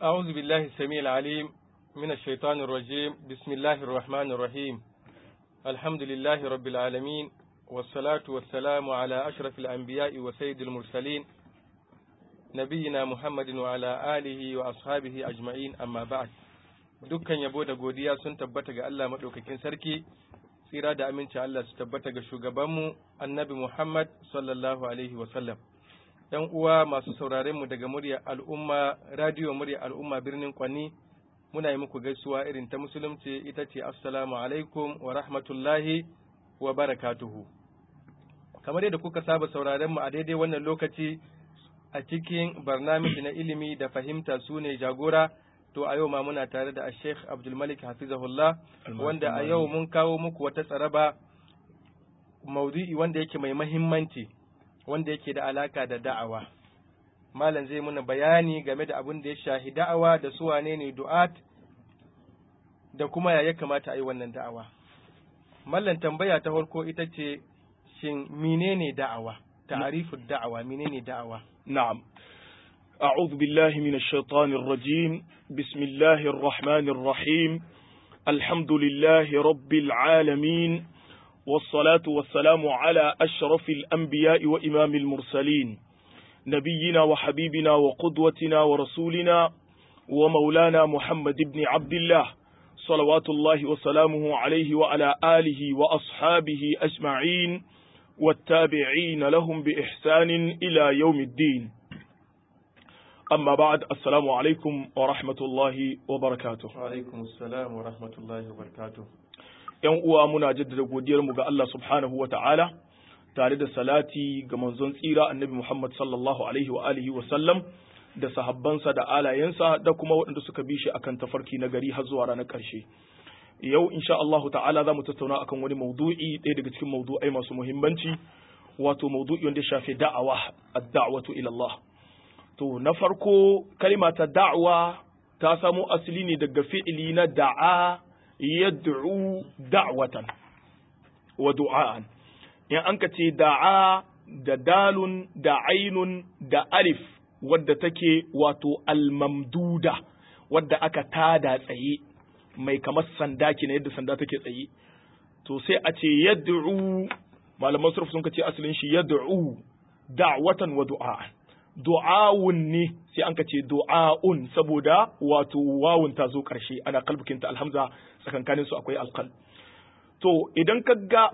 أعوذ بالله السميع العليم من الشيطان الرجيم بسم الله الرحمن الرحيم الحمد لله رب العالمين والصلاة والسلام على أشرف الأنبياء وسيد المرسلين نبينا محمد وعلى آله وأصحابه أجمعين أما بعد dukkan yabo da godiya sun tabbata ga Allah madaukakin sarki tsira da aminci Allah su tabbata ga shugabanmu annabi Muhammad sallallahu alaihi wasallam. ‘Yan uwa masu sauraren mu daga muryar al'umma, radiyo muryar al'umma birnin Kwanni, muna yi muku gaisuwa irin ta musulunci ita ce assalamu alaikum wa rahmatullahi wa barakatuhu. Kamar yadda kuka saba sauraren mu a daidai wannan lokaci a cikin barnamiji na ilimi da fahimta su ne jagora, to a yau ma muna tare da Sheikh Abdul Malik Hafizahullah, wanda a yau mun kawo muku wata tsaraba maudu'i wanda yake mai mahimmanci, wanda yake da alaka da da'awa. Malam zai muna bayani game da abin da ya shahi da'awa da su wane ne du'at da kuma ya kamata a yi wannan da'awa. Mallan tambaya ta farko ita ce, shin menene da'awa? Ta'arifud da'awa, menene da'awa? Na'am. أعوذ بالله من الشيطان الرجيم بسم الله الرحمن الرحيم الحمد لله رب العالمين والصلاة والسلام على أشرف الأنبياء وإمام المرسلين نبينا وحبيبنا وقدوتنا ورسولنا ومولانا محمد بن عبد الله صلوات الله وسلامه عليه وعلى آله وأصحابه أجمعين والتابعين لهم بإحسان إلى يوم الدين. أما بعد السلام عليكم ورحمة الله وبركاته. وعليكم السلام ورحمة الله وبركاته. ‘Yan uwa muna jaddada godiyarmu ga Allah subhanahu wa ta'ala tare da salati ga manzon tsira annabi Muhammad sallallahu alaihi wa alihi wa sallam da sahabbansa da alayensa da kuma waɗanda suka bi shi akan tafarki na gari har zuwa ranar ƙarshe. Yau insha Allah ta'ala za mu tattauna akan wani maudu'i ɗaya daga cikin maudu'ai masu muhimmanci, wato maudu'i wanda ya shafi da'awa, ad-da'watu ila Allah. To na farko kalima ta da'wa ta samo asali ne daga fi'ili na da'a yad'u da'watan wa du'a'an. In an ka ce da'a da dalun da ainun da alif wadda take wato almamduda wadda aka tada tsaye mai kamar sanda kina yadda sanda take tsaye. To sai a ce yad'u, malaman surf sun ka ce asalin shi yad'u da'watan wa du'a'an. Du'awun ne sai an ka ce du'a'un saboda wato wawun ta zo ƙarshe ana kalbukinta alhamza tsakankanin su akwai alqal. To idan ka ga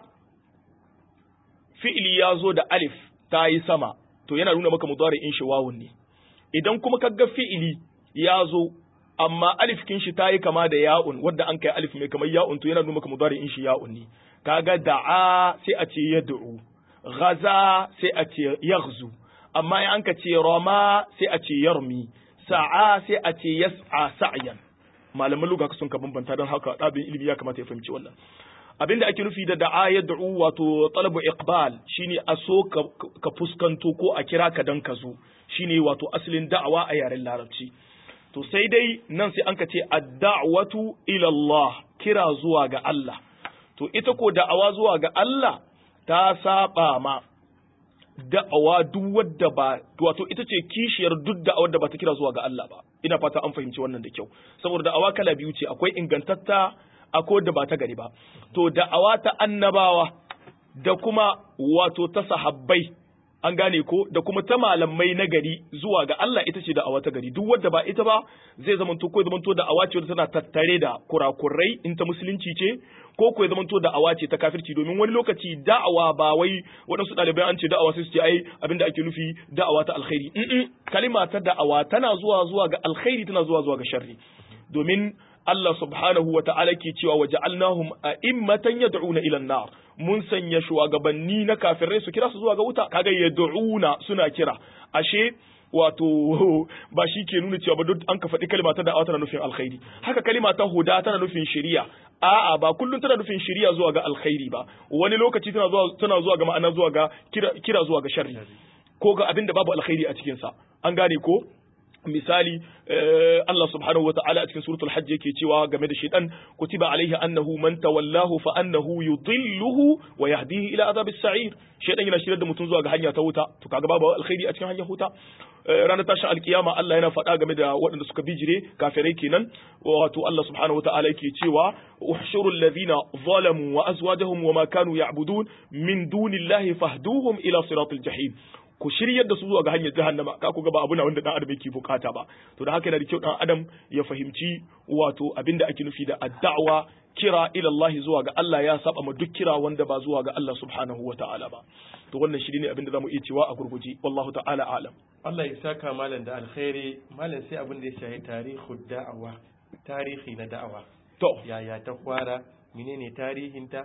fi'ili ya zo da alif ta yi sama to yana nuna maka mudari'in shi wawun ne. Idan kuma ka ga fi'ili ya zo amma alif kin shi ta yi kama da ya'un wadda an kai alif mai kamar ya'un to yana nuna maka mudari'in shi ya'un ne. Kaga da'a sai a ce yad'u, ghaza sai a ce yaghzu, amma in an ka ce rama sai a ce yarmi, sa'a sai a ce yas'a sa'yan. Malaman lugha sun ka bambanta don haka ɗalibin ilimi ya kamata ya fahimci wannan. Abinda ake nufi da da'a yad'u wato talabu iqbal shine a so ka fuskanto ko a kira ka dan ka zo, shine wato asalin da'awa a yaren larabci. To sai dai nan sai an ka ce ad-da'watu ila Allah, kira zuwa ga Allah. To ita ko da'awa zuwa ga Allah ta saba ma da'awa duk wadda ba, wato ita ce kishiyar duk da'awar da ba ta kira zuwa ga Allah ba. Ina fata an fahimci wannan da kyau, saboda da'awa kala biyu ce, akwai ingantatta akwai da ba ta gari ba. To da'awa ta annabawa da kuma wato ta sahabbai, an gane ko, da kuma ta malamai na gari zuwa ga Allah ita ce da'awa ta gari. Duk wadda ba ita ba zai zamanto ko zamanto da'awa ce wadda tana tattare da kurakurai in ta musulunci ce, ko ko zamanto da'awa ce ta kafirci. Domin wani lokaci da'awa ba wai waɗansu ɗalibai an ce da'awa sai su ce ai abinda ake nufi da'awa ta alkhairi. Kalima ta da'awa tana zuwa ga alkhairi, tana zuwa ga sharri. Domin Allah subhanahu wa ta'ala ke cewa wa ja'alnahum a'immatan yad'una ila an-nar, mun sanya shugabanni na kafirai su kira su zuwa ga wuta. Kaga yad'una suna kira, ashe wato ba shi ke nuna cewa ba duk an ka faɗi kalma ta da'awa tana nufin alkhairi. Haka kalima ta huda tana nufin shari'a, a'a ba kullum tana nufin shari'a zuwa ga alkhairi ba, wani lokaci tana zuwa ga ma'ana zuwa ga kira zuwa ga sharri ko ga abin da babu alkhairi a cikin sa, an gane ko. misali Allah subhanahu wata'ala a cikin suratul hajj yake cewa game da shaytan kutiba alaihi annahu man tawallahu fa annahu yudilluhu wa yahdihi ila adhabis sa'ir shaytan yana shirar da mutum zuwa ga hanya ta wuta to kaga babu alkhairi a cikin hanyar wuta ranar tashin alkiyama Allah yana faɗa game da waɗanda suka bijire kafirai kenan wato Allah subhanahu wata'ala yake cewa uhshurul ladhina zalamu wa azwajuhum wa ma kanu ya'budun min dunillahi fahduhum ila siratil jahim ku shiryar da su zuwa ga hanyar jahannama ka ku ga ba abu na wanda dan adam yake bukata ba to da haka yana da kyau dan adam ya fahimci wato abinda ake nufi da addawa kira ila Allah zuwa ga Allah ya saba ma duk kira wanda ba zuwa ga Allah subhanahu wata'ala ba to wannan shi ne abinda zamu iya cewa a gurguje wallahu ta'ala alam Allah ya saka malam da alkhairi malam sai abin da ya shahi tarihi na da'awa to yaya ta fara menene tarihinta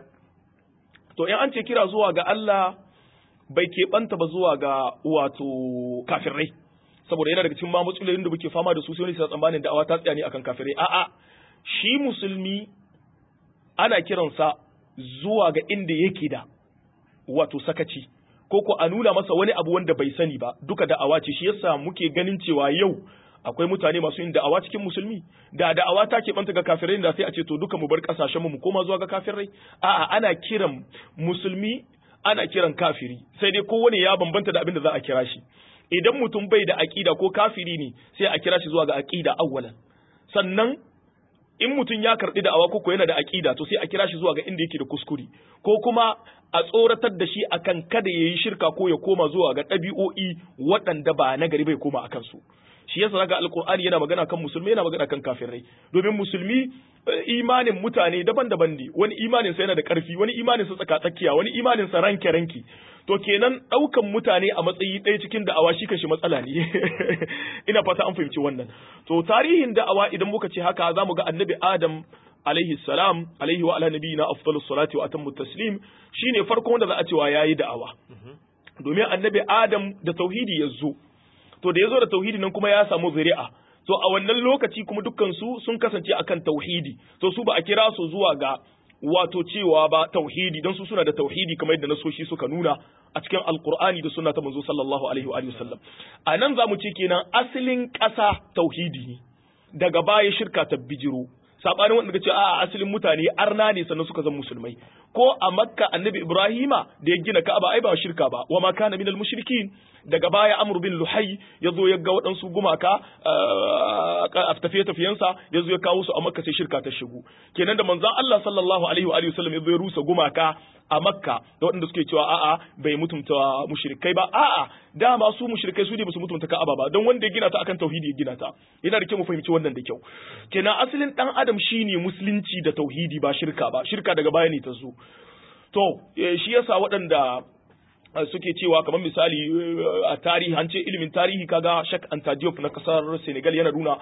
to in an ce kira zuwa ga Allah bai keɓanta ba zuwa ga wato kafirai saboda yana daga cikin matsalolin da muke fama da su sai wani sa tsammanin da'awa ta tsaya ne akan kafirai a'a shi musulmi ana kiransa zuwa ga inda yake da wato sakaci ko ko a nuna masa wani abu wanda bai sani ba duka da'awa ce shi yasa muke ganin cewa yau akwai mutane masu yin da'awa cikin musulmi da da'awa ta keɓanta ga kafirai da sai a ce to duka mu bar kasashen mu koma zuwa ga kafirai a'a ana kiran musulmi ana kiran kafiri sai dai kowane ya bambanta da abin da za a kira shi idan mutum bai da aqida ko kafiri ne sai a kira shi zuwa ga aqida awwalan sannan in mutum ya karɓi da'awa ko yana da aqida to sai a kira shi zuwa ga inda yake da kuskure ko kuma a tsoratar da shi akan kada yayi shirka ko ya koma zuwa ga ɗabi'o'i waɗanda ba na gari bai koma akan su shi yasa daga alqur'ani yana magana kan musulmi yana magana kan kafirai domin musulmi imanin mutane daban-daban ne wani imanin sa yana da ƙarfi wani imanin sa tsaka-tsakiya wani imanin sa ranke-ranke to kenan ɗaukan mutane a matsayi ɗaya cikin da'awa shi kanshi matsala ne ina fata an fahimci wannan to tarihin da'awa idan muka ce haka zamu ga annabi Adam alaihi salam alaihi wa ala nabiyina afdalus salati wa atammu taslim shine farkon wanda za a cewa yayi da'awa domin annabi Adam da tauhidi ya zo to da ya zo da tauhidi nan kuma ya samu zuri'a to a wannan lokaci kuma dukkan su sun kasance akan tauhidi to su ba a kira su zuwa ga wato cewa ba tauhidi don su suna da tauhidi kamar yadda nasoshi suka nuna a cikin alqur'ani da sunna ta manzo sallallahu alaihi wa sallam a nan zamu ce kenan asalin ƙasa tauhidi ne daga baya shirka ta bijiro sabanin wanda ce a asalin mutane arna ne sannan suka zama musulmai ko a makka annabi ibrahima da ya gina ka'aba ai ba shirka ba wa ma kana minal mushrikin daga baya amr bin luhai yazo ya ga waɗansu gumaka a tafiyansa yazo ya kawo su a makka sai shirka ta shigo kenan da manzon Allah sallallahu alaihi wa sallam yazo ya rusa gumaka a makka da waɗanda suke cewa a'a bai mutunta mushrikai ba a'a dama su mushrikai su ne ba su mutunta ka'aba ba don wanda ya gina ta akan tauhidi ya gina ta yana da kyau mu fahimci wannan da kyau kenan asalin dan adam shine musulunci da tauhidi ba shirka ba shirka daga baya ne ta zo to shi yasa waɗanda suke cewa kamar misali a tarihi an ce ilimin tarihi kaga Sheikh Anta Diop na kasar Senegal yana nuna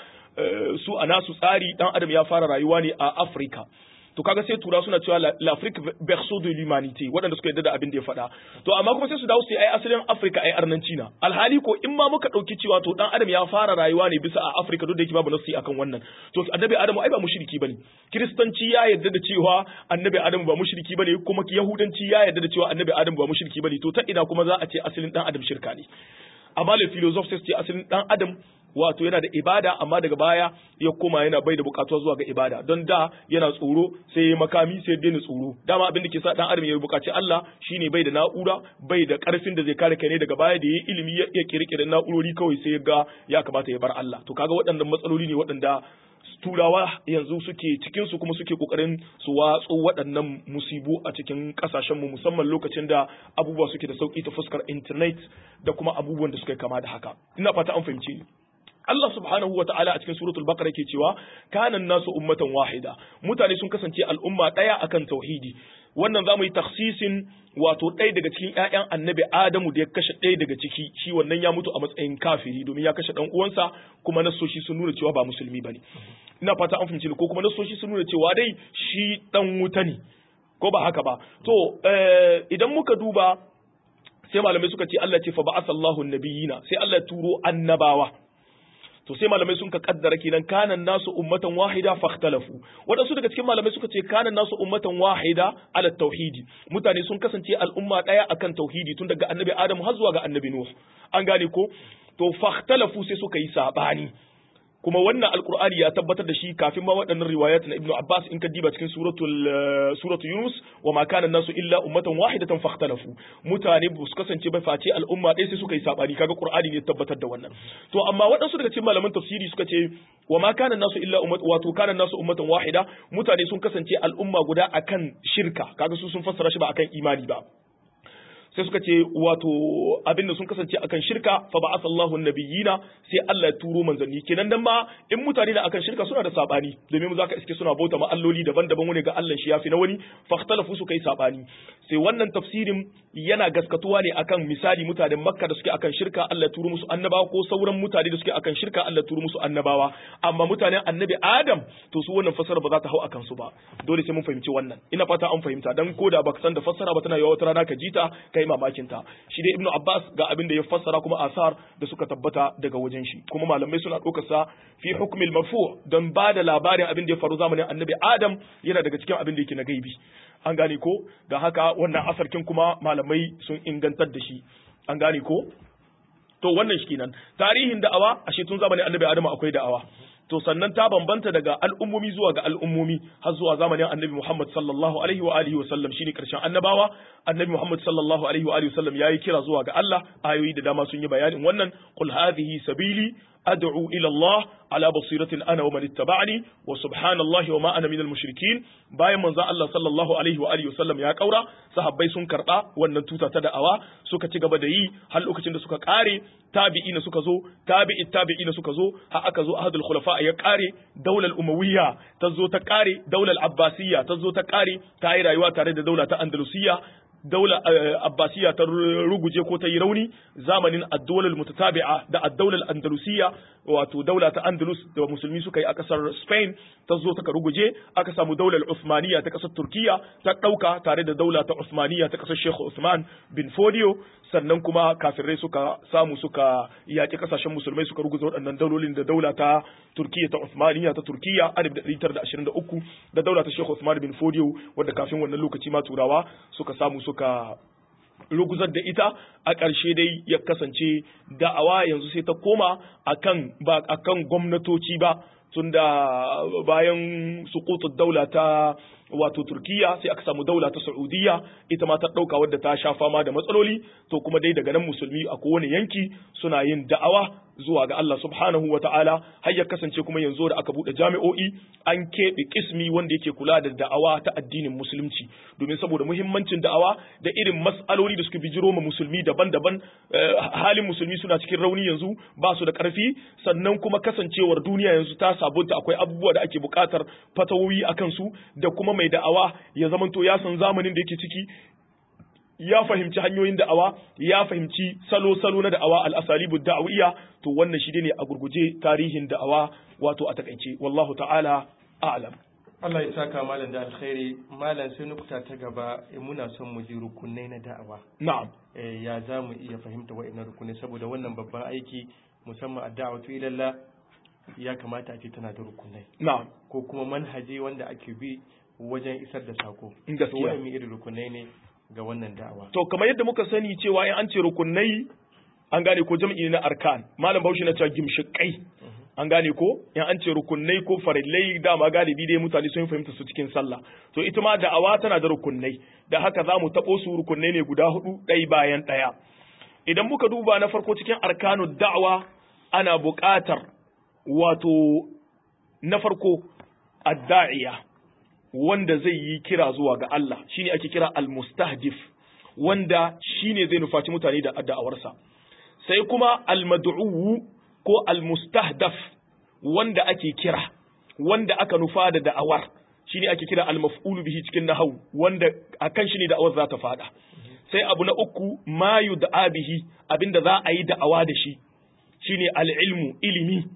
su a nasu tsari dan adam ya fara rayuwa ne a Africa to kaga sai tura suna cewa l'Afrique berceau de l'humanité waɗanda suka yarda da abin da ya faɗa to amma kuma sai su dawo sai ai asalin Africa ai arnanci na alhali ko in ma muka dauki cewa to dan adam ya fara rayuwa ne bisa a Africa duk da yake babu nasi akan wannan to annabi Adamu ai ba mushriki bane kiristanci ya yarda da cewa annabi Adamu ba mushriki bane kuma yahudanci ya yarda da cewa annabi Adamu ba mushriki bane to ta ina kuma za a ce asalin dan adam shirka ne amma le philosophe sai ce asalin dan adam wato yana da ibada amma daga baya ya koma yana bai da bukatuwa zuwa ga ibada don da yana tsoro sai ya makami sai ya daina tsoro dama abin da ke sa dan adam ya bukaci Allah shine bai da na'ura bai da karfin da zai kare kai ne daga baya da yayi ilimi ya kirkire na'urori kawai sai ya ga ya kamata ya bar Allah to kaga waɗannan matsaloli ne waɗanda turawa yanzu suke cikin su kuma suke kokarin su watso waɗannan musibu a cikin kasashen mu musamman lokacin da abubuwa suke da sauki ta fuskar internet da kuma abubuwan da suka kama da haka ina fata an fahimce ni Allah subhanahu wa ta'ala a cikin suratul baqara yake cewa kana nasu ummatan wahida mutane sun kasance al'umma daya akan tauhidi wannan zamu yi takhsisin wato ɗaya daga cikin ƴaƴan annabi Adamu da ya kashe ɗaya daga ciki shi wannan ya mutu a matsayin kafiri domin ya kashe dan uwansa kuma nasoshi sun nuna cewa ba musulmi bane ina fata an fahimci ko kuma nasoshi sun nuna cewa dai shi dan wuta ne ko ba haka ba to idan muka duba sai malamai suka ce Allah ce fa ba'athallahu an-nabiyina sai Allah ya turo annabawa to sai malamai sun ka kaddara kenan kanan nasu ummatan wahida fakhtalafu wadansu daga cikin malamai suka ce kanan nasu ummatan wahida ala tauhidi mutane sun kasance al'umma daya akan tauhidi tun daga annabi Adamu har zuwa ga annabi Nuh an gane ko to fakhtalafu sai suka yi sabani kuma wannan alqur'ani ya tabbatar da shi kafin ma waɗannan riwayat na ibnu abbas in ka diba cikin suratul yunus wa ma kana nasu illa ummatan wahidatan fakhtalafu mutane ba su kasance ba face al'umma ɗaya sai suka yi sabani kaga qur'ani ne tabbatar da wannan to amma waɗansu daga cikin malaman tafsiri suka ce wa ma kana nasu illa wato kana nasu ummatan wahida mutane sun kasance al'umma guda akan shirka kaga su sun fassara shi ba akan imani ba sai suka ce wato abinda sun kasance akan shirka fa ba'atha Allahu nabiyina sai Allah ya turo manzanni kenan dan ma in mutane da akan shirka suna da sabani domin mu zaka iske suna bauta ma alloli daban-daban wani ga Allah shi yafi na wani fakhtalafu suka yi sabani sai wannan tafsirin yana gaskatuwa ne akan misali mutanen Makka da suke akan shirka Allah ya turo musu annabawa ko sauran mutane da suke akan shirka Allah ya turo musu annabawa amma mutanen annabi Adam to su wannan fasara ba za ta hau akan su ba dole sai mun fahimci wannan ina fata an fahimta dan koda baka san da fassara ba tana yawa wata rana ka jita kai mamakin ta shi dai ibnu abbas ga abin da ya fassara kuma asar da suka tabbata daga wajen shi kuma malamai suna ɗaukar sa fi hukmil marfu don ba da labarin abin da ya faru zamanin annabi adam yana daga cikin abin da yake na gaibi an gane ko da haka wannan asarkin kuma malamai sun ingantar da shi an gane ko to wannan shi kenan tarihin da'awa ashe tun zamanin annabi adam akwai da'awa to sannan ta bambanta daga al'ummomi zuwa ga al'ummomi har zuwa zamanin annabi Muhammad sallallahu alaihi wa alihi wa sallam shine karshen annabawa annabi Muhammad sallallahu alaihi wa alihi wa sallam yayi kira zuwa ga Allah ayoyi da dama sun yi bayanin wannan qul hadhihi sabili ad'u ila Allah ala basiratin ana wa man ittaba'ani wa subhanallahi wa ma ana minal mushrikin bayan manzo Allah sallallahu alaihi wa alihi wa sallam ya kaura sahabbai sun karba wannan tuta ta da'awa suka ci gaba da yi har lokacin da suka kare tabi'ina suka zo tabi'ina suka zo har aka zo ahadul khulafa ya kare daular umawiyya ta zo ta kare daular abbasiyya ta zo ta kare ta yi rayuwa tare da daula ta andalusiyya daular abbasiyya ta ruguje ko ta yi rauni zamanin ad-dawla al-mutatabi'a da ad-dawla al-andalusiyya wato daula ta andalus da musulmi suka yi a kasar Spain ta zo ta ruguje aka samu daular Uthmaniyya ta kasar Turkiya ta dauka tare da daula ta Uthmaniyya ta kasar Sheikh Usman bin Fodio sannan kuma kafirai suka samu suka yaki kasashen musulmai suka ruguza waɗannan daulolin da daula ta Turkiya ta Uthmaniyya ta Turkiya 1923 da daula ta Sheikh Usman bin Fodio wanda kafin wannan lokaci ma turawa suka samu suka ruguzar da ita a ƙarshe dai ya kasance da'awa yanzu sai ta koma akan gwamnatoci ba tunda bayan suqutud daula ta wato Turkiya sai aka samu daula ta Saudiya ita ma ta dauka wadda ta sha fama da matsaloli to kuma dai daga nan musulmi a kowane yanki suna yin da'awa zuwa ga Allah subhanahu wata'ala har ya kasance kuma yanzu da aka bude jami'o'i an keɓe kismi wanda yake kula da da'awa ta addinin musulunci domin saboda muhimmancin da'awa da irin mas'aloli da suka bijiro ma musulmi daban-daban halin musulmi suna cikin rauni yanzu ba su da ƙarfi sannan kuma kasancewar duniya yanzu ta sabunta akwai abubuwa da ake buƙatar fatawoyi akan su da kuma mai da'awa ya zamanto ya san zamanin da yake ciki ya fahimci hanyoyin da'awa ya fahimci salo-salo na da'awa al-asalibu da'awiyya to wannan shi ne a gurguje tarihin da'awa wato a takaice wallahu ta'ala a'lam Allah ya saka malam da alkhairi malam sai nukuta ta gaba muna son mu ji rukunai na da'awa na'am ya za mu iya fahimta wa'annan rukunai saboda wannan babban aiki musamman ad-da'watu ila Allah ya kamata a ce tana da rukunai na'am ko kuma manhaji wanda ake bi wajen isar da sako gaskiya wa'annan irin rukunai ne ga wannan da'awa to kamar yadda muka sani cewa in an ce rukunai an gane ko jam'i na arkan malam Bahaushe na cewa gimshikai an gane ko in an ce rukunai ko farillai dama galibi dai mutane sun fahimta su cikin sallah to ita ma da'awa tana da rukunai da haka za mu taɓo su rukunai ne guda hudu ɗaya bayan ɗaya idan muka duba na farko cikin arkanu da'awa ana buƙatar wato na farko adda'iya wanda zai yi kira zuwa ga Allah shine ake kira al-mustahdif wanda shine zai nufaci mutane da da'awarsa sai kuma al-mad'u ko al-mustahdaf wanda ake kira wanda aka nufa da da'awar shine ake kira al-maf'ul bihi cikin nahwu wanda akan shi ne da'awar za ta fada sai abu na uku ma yud'a bihi abinda za a yi da'awa da shi shine al-ilmu ilimi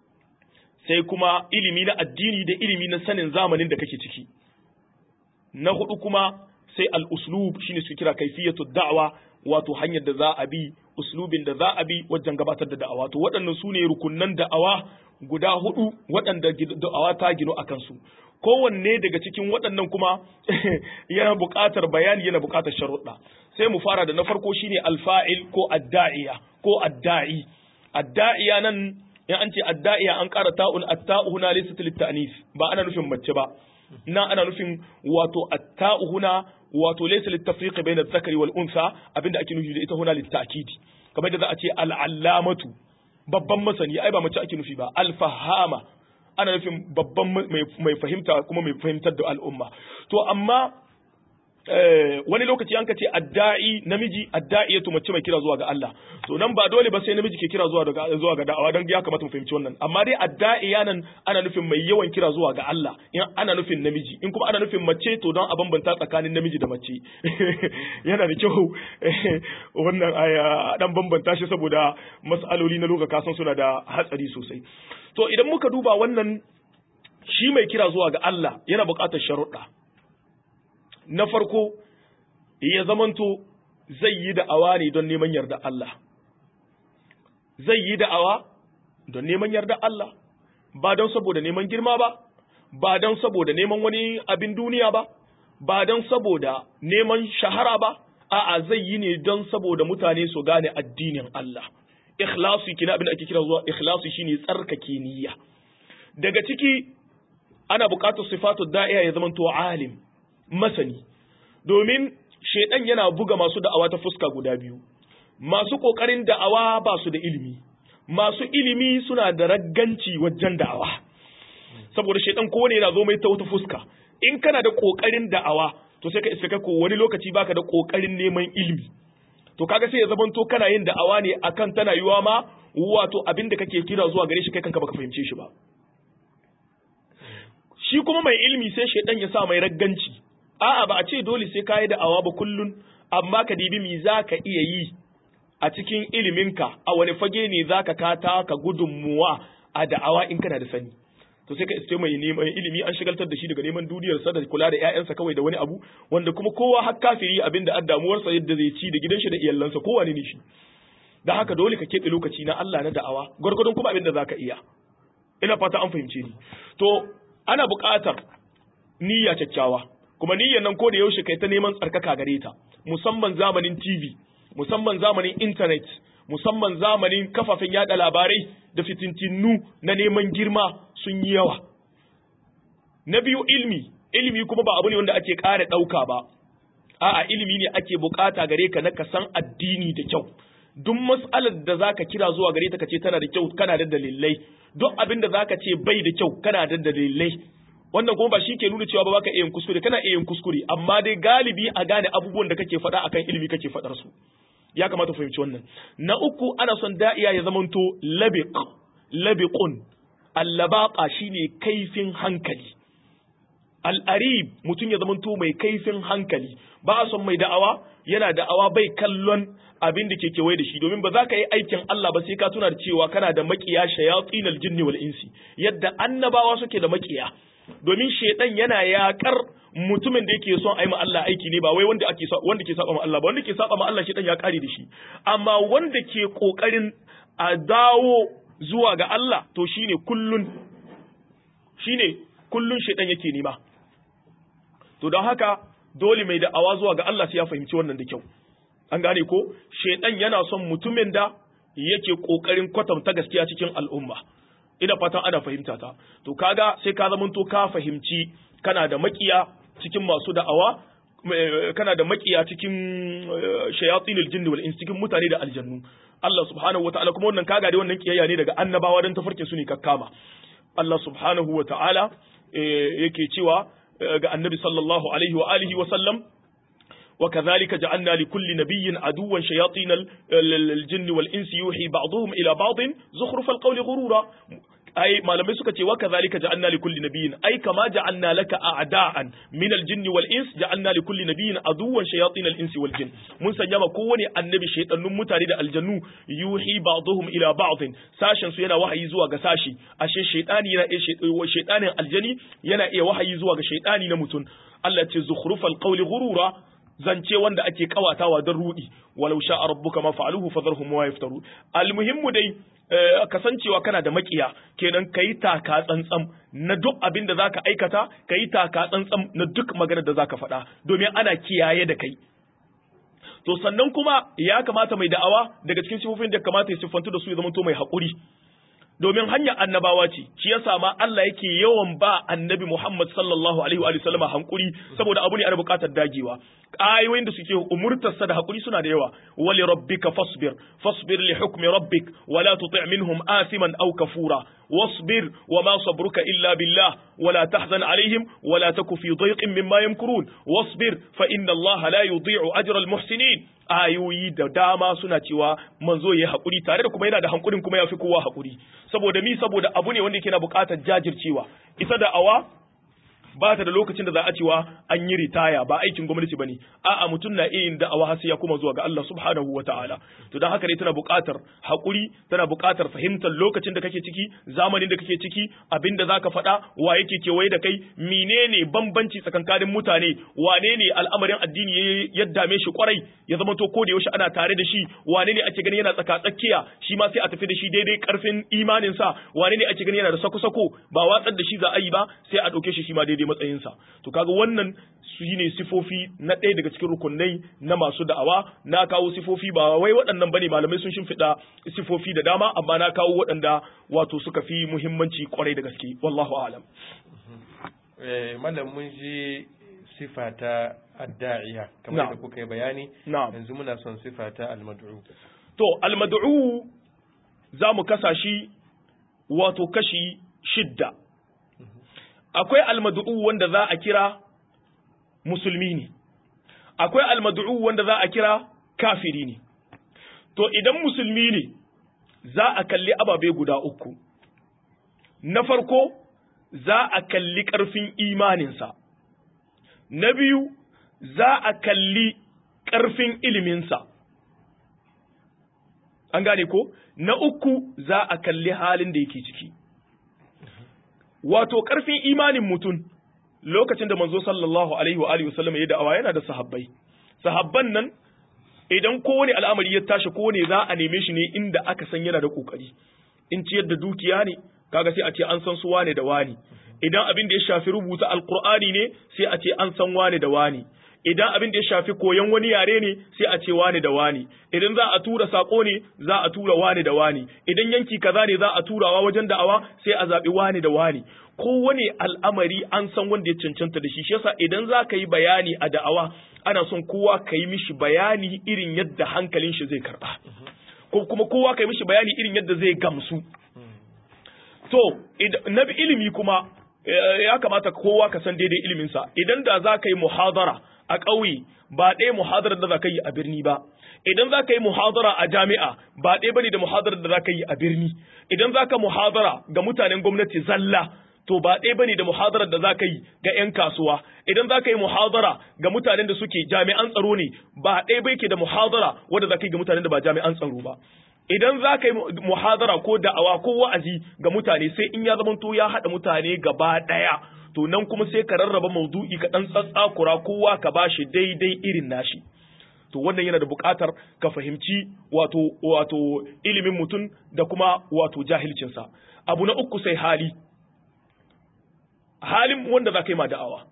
sai kuma ilimi na addini da ilimi na sanin zamanin da kake ciki na hudu kuma sai al-uslub shine su kira kaifiyatu da'wa wato hanyar da za a bi uslubin da za a bi wajen gabatar da da'awa to waɗannan su ne rukunnan da'awa guda hudu waɗanda da'awa ta gino akan su kowanne daga cikin waɗannan kuma yana buƙatar bayani yana buƙatar sharuɗa sai mu fara da na farko shine al-fa'il ko ad-da'iya ko ad-da'i adda'iya nan in an ce adda'iya an ƙara ta'un atta'u huna laysat lit-ta'nis ba ana nufin mace ba na ana nufin wato atta'u huna wato laysa lit-tafriq bayna adh-dhakari wal unsa abinda ake nufi da ita huna lit-ta'kidi kamar da za a ce al-allamatu babban masani ai ba mace ake nufi ba al-fahama ana nufin babban mai fahimta kuma mai fahimtar da al'umma to amma wani lokaci an ka ce adda'i namiji adda'iyatu mace mai kira zuwa ga Allah to nan ba dole ba sai namiji ke kira zuwa ga da'awa dan ya kamata mu fahimci wannan amma dai adda'iya nan ana nufin mai yawan kira zuwa ga Allah in ana nufin namiji in kuma ana nufin mace to don a bambanta tsakanin namiji da mace yana da kyau wannan aya dan bambanta shi saboda mas'aloli na lugha kasan suna da hatsari sosai to idan muka duba wannan shi mai kira zuwa ga Allah yana buƙatar sharuɗa na farko ya zamanto zai yi da'awa ne don neman yarda Allah zai yi da'awa don neman yarda Allah ba don saboda neman girma ba don saboda neman wani abin duniya ba don saboda neman shahara ba a'a zai yi ne don saboda mutane su gane addinin Allah ikhlasi kina abin da ake kira zuwa ikhlasi shine tsarkake niyya daga ciki ana buƙatar sifatu da'iya ya zamanto alim masani domin shedan yana buga masu da'awa ta fuska guda biyu masu kokarin da'awa ba su da ilimi masu ilimi suna da ragganci wajen da'awa saboda shedan kowane yana zo mai ta wata fuska in kana da kokarin da'awa to sai ka iska ko wani lokaci baka da kokarin neman ilimi to kaga sai ya zamanto kana yin da'awa ne akan tana yiwa ma wato abin da kake kira zuwa gare shi kai kanka baka fahimce shi ba shi kuma mai ilimi sai shedan ya sa mai ragganci a'a ba a ce dole sai ka yi da'awa ba kullun amma ka dibi mi za ka iya yi a cikin iliminka a wani fage ne za ka taka gudunmuwa a da'awa in kana da sani to sai ka iske mai neman ilimi an shigaltar da shi daga neman duniyarsa da kula da ƴaƴansa kawai da wani abu wanda kuma kowa har kafiri abinda addamuwarsa yadda zai ci da gidan shi da iyalansa kowa ne shi dan haka dole ka keɓe lokaci na Allah na da'awa gwargwadon kuma abinda za ka iya ina fata an fahimce ni to ana buƙatar niyya kyakkyawa kuma niyyar nan ko da yaushe kai ta neman tsarkaka gare ta musamman zamanin TV musamman zamanin internet musamman zamanin kafafen yada labarai da fitintinu na neman girma sun yi yawa na biyu ilimi kuma ba abu ne wanda ake ƙara ɗauka ba a'a ilimi ne ake bukata gare ka na ka san addini da kyau duk mas'alar da zaka kira zuwa gare ta kace tana da kyau kana da dalilai duk abin da zaka ce bai da kyau kana da dalilai wannan kuma ba shi ke nuna cewa ba baka iya yin kuskure kana iya yin kuskure amma dai galibi a gane abubuwan da kake faɗa akan ilimi kake faɗar su ya kamata fahimci wannan na uku ana son da'iya ya zamanto labiqun allabaqa shine kaifin hankali al'arib mutum ya zamanto mai kaifin hankali ba a son mai da'awa yana da'awa bai kallon abin da ke kewaye da shi domin ba za ka yi aikin Allah ba sai ka tuna da cewa kana da makiya shayatinal jinni wal insi yadda annabawa suke da makiya domin shedan yana yakar mutumin da yake son ayi ma Allah aiki ne ba wai wanda ke saba ma Allah ba wanda ke saba ma Allah shedan ya kare da shi amma wanda ke kokarin a dawo zuwa ga Allah to shine kullun shedan yake nema to don haka dole mai da'awa zuwa ga Allah sai ya fahimci wannan da kyau an gane ko shedan yana son mutumin da yake kokarin kwatanta gaskiya cikin al'umma ina fatan ana fahimta ta to kaga sai ka zamanto ka fahimci kana da makiya cikin masu da'awa kana da makiya cikin shayatinul jinni wal ins cikin mutane da aljannu Allah subhanahu wataala kuma wannan kaga dai wannan kiyayya ne daga annabawa dan tafarkin su ne kakkama Allah subhanahu wataala yake cewa ga annabi sallallahu alaihi wa alihi wa sallam وكذلك جعلنا لكل نبي عدوا شياطين الجن والإنس يوحي بعضهم إلى بعض زخرف القول غرورا أي ما لم يسكت وكذلك جعلنا لكل نبي أي كما جعلنا لك أعداء من الجن والإنس جعلنا لكل نبي عدوا شياطين الإنس والجن من سنجم كوني النبي شيطان متارد الجنو يوحي بعضهم إلى بعض ساشن سينا وحي زوا ساشي أشي شيطاني شيطان الجني ينا وحي زوا شيطاني نمتن التي زخرف القول غرورا zance wanda ake kawatawa don rudi walau sha rabbuka ma fa'aluhu fadharhum wa yaftaru almuhimmu dai kasancewa kana da makiya kenan kai taka tsantsam na duk abin da zaka aikata kai taka tsantsam na duk maganar da zaka faɗa domin ana kiyaye da kai to sannan kuma ya kamata mai da'awa daga cikin sifofin da kamata ya siffantu da su ya zama to mai haƙuri domin hanyar annabawa ce shi yasa ma Allah yake yawan ba annabi Muhammad sallallahu alaihi wa sallama hankuri saboda abu ne ana buƙatar dagewa ayoyin da suke umurtarsa da hakuri suna da yawa wali rabbika fasbir li hukmi rabbik wala tuti' minhum asiman aw kafura wasbir wama sabruka illa billah wala tahzan alaihim wala taku fi dayqin mimma yamkurun wasbir fa inna Allah la yudhi'u ajra al muhsinin ayoyi da dama suna cewa manzo yayi hakuri tare da kuma yana da hankurin kuma yafi kowa hakuri saboda abu ne wanda yake na buƙatar jajircewa ita da awa ba ta da lokacin da za a cewa an yi ritaya ba aikin gwamnati bane a'a mutum na iya yin da'awa har sai ya koma zuwa ga Allah subhanahu wataala to dan haka ne tana buƙatar hakuri tana buƙatar fahimtar lokacin da kake ciki zamanin da kake ciki abinda zaka faɗa wa yake kewaye da kai menene bambanci tsakankanin mutane wane ne al'amarin addini ya dame shi kwarai ya zama to ko da yaushe ana tare da shi wane ne ake gani yana tsaka tsakiya shi ma sai a tafi da shi daidai karfin imanin sa wane ne ake gani yana da sako-sako ba watsar da shi za a yi ba sai a ɗauke shi ma daidai matsayinsa to kaga wannan su ne sifofi na ɗaya daga cikin rukunai na masu da'awa na kawo sifofi ba wai waɗannan bane malamai sun shimfiɗa sifofi da dama amma na kawo waɗanda wato suka fi muhimmanci kwarai da gaske wallahu a'lam malam mun ji sifa ta adda'iya kamar da kuka yi bayani yanzu muna son sifa ta almad'u to almad'u za mu kasa shi wato kashi 6 akwai almad'u wanda za a kira musulmi ne akwai almad'u wanda za a kira kafiri ne to idan musulmi ne za a kalli ababe guda 3 na farko za a kalli ƙarfin imaninsa na biyu za a kalli ƙarfin iliminsa an gane ko na uku za a kalli halin da yake ciki wato ƙarfin imanin mutum lokacin da manzo sallallahu alaihi wa alihi wasallam ya da'awa yana da sahabban nan idan kowane al'amari ya tashi kowane za a neme shi ne inda aka san yana da kokari in ciyar da dukiya ne kaga sai a ce an san su wane da wani idan abin da ya shafi rubuta alqur'ani ne sai a ce an san wane da wani idan abin da ya shafi koyon wani yare ne sai a ce wane da wani idan za a tura sako ne za a tura wane da wani idan yanki kaza ne za a turawa wajen da'awa sai a zabi wane da wani kowane al'amari an san wanda ya cancanta da shi shi yasa idan za ka yi bayani a da'awa ana son kowa ka yi mishi bayani irin yadda hankalin shi zai karba ko kuma kowa ka yi mishi bayani irin yadda zai gamsu to na ilimi kuma ya kamata kowa ka san daidai iliminsa idan da za ka yi muhadara a ƙauye ba ɗaya muhadarar da za ka yi a birni ba idan za ka yi muhadara a jami'a ba ɗaya bane da muhadarar da za ka yi a birni idan za ka muhadara ga mutanen gwamnati zalla to ba ɗaya bane da muhadarar da za ka yi ga 'yan kasuwa idan za ka yi muhadara ga mutanen da suke jami'an tsaro ne ba ɗaya bai ke da muhadara wanda za ka yi ga mutanen da ba jami'an tsaro ba idan za ka yi muhadara ko da'awa ko wa'azi ga mutane sai in ya zamanto ya haɗa mutane gaba ɗaya to nan kuma sai ka rarraba maudu'i ka ɗan tsatsakura kowa ka bashi daidai irin nashi to wannan yana da buƙatar ka fahimci wato ilimin mutum da kuma wato jahilcinsa abu na uku sai halin wanda za ka yi ma da'awa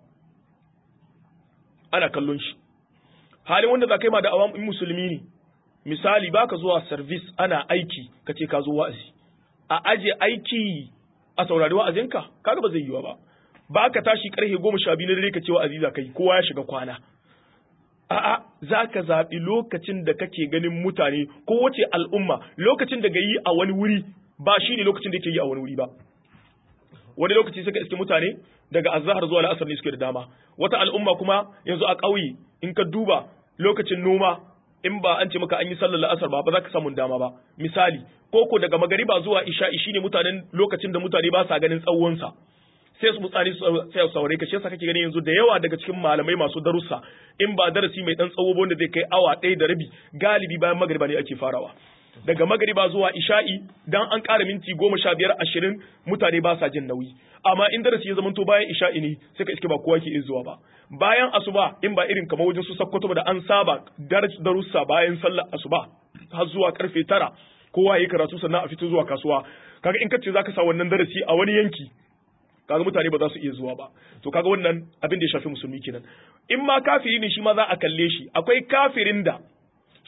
ana kallon shi halin wanda za ka yi ma da'awa in musulmi ne misali baka zuwa service ana aiki ka ce ka zo wa'azi a aje aiki a saurari wa'azinka kaga ba zai yiwa ba baka tashi karfe 12 na dare ka ce wa'azi za kai kowa ya shiga kwana a'a zaka zabi lokacin da kake ganin mutane ko wace al'umma lokacin da gayi a wani wuri ba shine lokacin da yake yi a wani wuri ba wani lokaci suka iske mutane daga azhar zuwa al'asr ne suke da dama wata al'umma kuma yanzu a ƙauye in ka duba lokacin noma in ba an ce maka an yi sallar la'asar ba za ka samu dama ba misali koko daga magariba zuwa isha'i shine mutanen lokacin da mutane ba sa ganin tsawonsa sai su mutsani sai su saurare ka shi yasa kake gani yanzu da yawa daga cikin malamai masu darussa in ba darasi mai dan tsawo wanda zai kai awa 1 da rabi galibi bayan magariba ne ake farawa daga magariba zuwa isha'i dan an ƙara minti 15 20 mutane ba sa jin nauyi amma in darasi ya zamanto bayan isha'i ne sai ka iske ba kowa ke iya zuwa ba bayan asuba in ba irin kamar wajen su sakkwato da an saba darussa bayan sallar asuba har zuwa karfe 9 kowa yayi karatu sannan a fito zuwa kasuwa kaga in kace zaka sa wannan darasi a wani yanki kaga mutane ba za su iya zuwa ba to kaga wannan abin da ya shafi musulmi kenan in ma kafiri ne shi ma za a kalle shi akwai kafirin da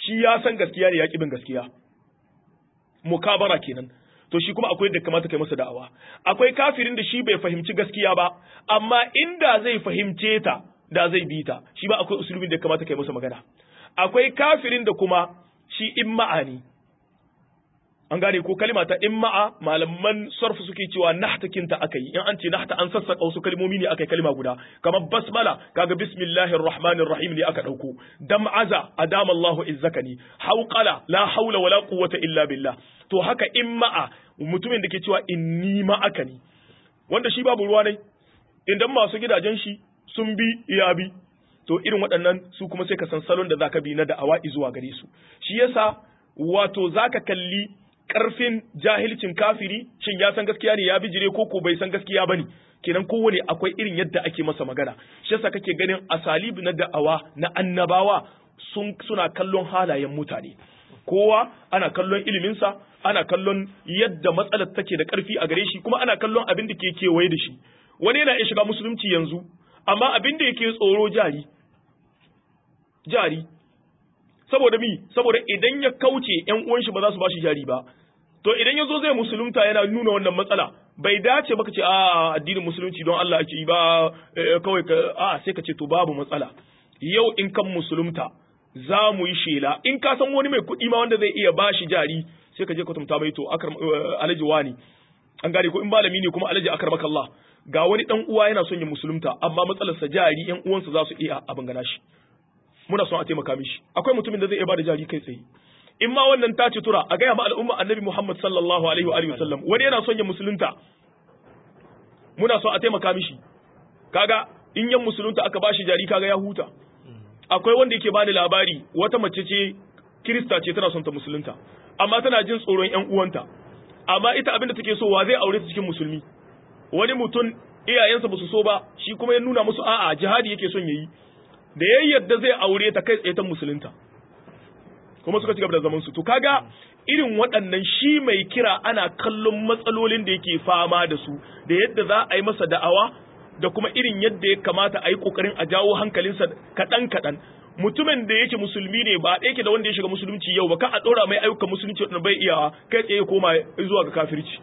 shi ya san gaskiya ne ya ƙi bin gaskiya mukabara kenan to shi kuma akwai yadda kamata kai masa da'awa akwai kafirin da shi bai fahimci gaskiya ba amma inda zai fahimce ta da zai bi ta shi ba akwai usulubin da kamata kai masa magana akwai kafirin da kuma shi imma'ani an gane ko kalima ta imma'a malaman sarfu suke cewa nahtakinta akai in an ce nahta an sassaka wasu kalmomi ne akai kalima guda kamar basmala kaga bismillahir rahmanir rahim ne aka dauko dam'aza adama Allahu izzakani hauqala la haula wala quwwata illa billah to haka imma'a mutumin da ke cewa inni ma'aka ne wanda shi babu ruwa ne idan masu gidajen shi sun bi ya bi to irin waɗannan su kuma sai ka san salon da zaka bi na da'awa zuwa gare su shi yasa wato zaka kalli karfin jahilcin kafiri shin ya san gaskiya ne ya bijire ko bai san gaskiya bane kenan kowane akwai irin yadda ake masa magana shi yasa kake ganin asalib na da'awa na annabawa suna kallon halayen mutane kowa ana kallon iliminsa ana kallon yadda matsalar take da karfi a gare shi kuma ana kallon abin da ke kewaye da shi wani yana iya shiga musulunci yanzu amma abin da yake tsoro jari saboda saboda idan ya kauce ƴan uwan shi ba za su bashi jari ba to idan yazo zai musulunta yana nuna wannan matsala bai dace baka ce a addinin musulunci don Allah ake yi ba kawai sai ka ce to babu matsala yau in kan musulunta za mu yi shela in ka san wani mai kuɗi ma wanda zai iya bashi jari sai ka je ka tumta mai to alhaji wani an gane ko in malami ne kuma alhaji akramaka Allah ga wani dan uwa yana son ya musulunta amma matsalar sa jari ƴan uwansa za su iya abin gana shi muna son a taimaka mishi akwai mutumin da zai iya bada jari kai tsaye in ma wannan ta ci tura a gaya ma al'umma annabi Muhammad sallallahu alaihi wa alihi wasallam wani yana son ya musulunta muna son a taimaka mishi kaga in yan musulunta aka bashi jari kaga ya huta akwai wanda yake bani labari wata mace ce kirista ce tana son ta musulunta amma tana jin tsoron ƴan uwanta amma ita abin da take so wa zai aure ta cikin musulmi wani mutum iyayensa ba su so ba shi kuma ya nuna musu a'a jihadi yake son yayi da yayi yadda zai aure ta kai tsaye ta musulunta kuma suka ci gaba da zaman su to kaga irin waɗannan shi mai kira ana kallon matsalolin da yake fama da su da yadda za a yi masa da'awa da kuma irin yadda ya kamata a yi kokarin a jawo hankalinsa kaɗan kaɗan mutumin da yake musulmi ne ba ɗaya yake da wanda ya shiga musulunci yau ba ka a ɗora mai ayyukan musulunci wanda bai iya kai tsaye ya koma zuwa ga kafirci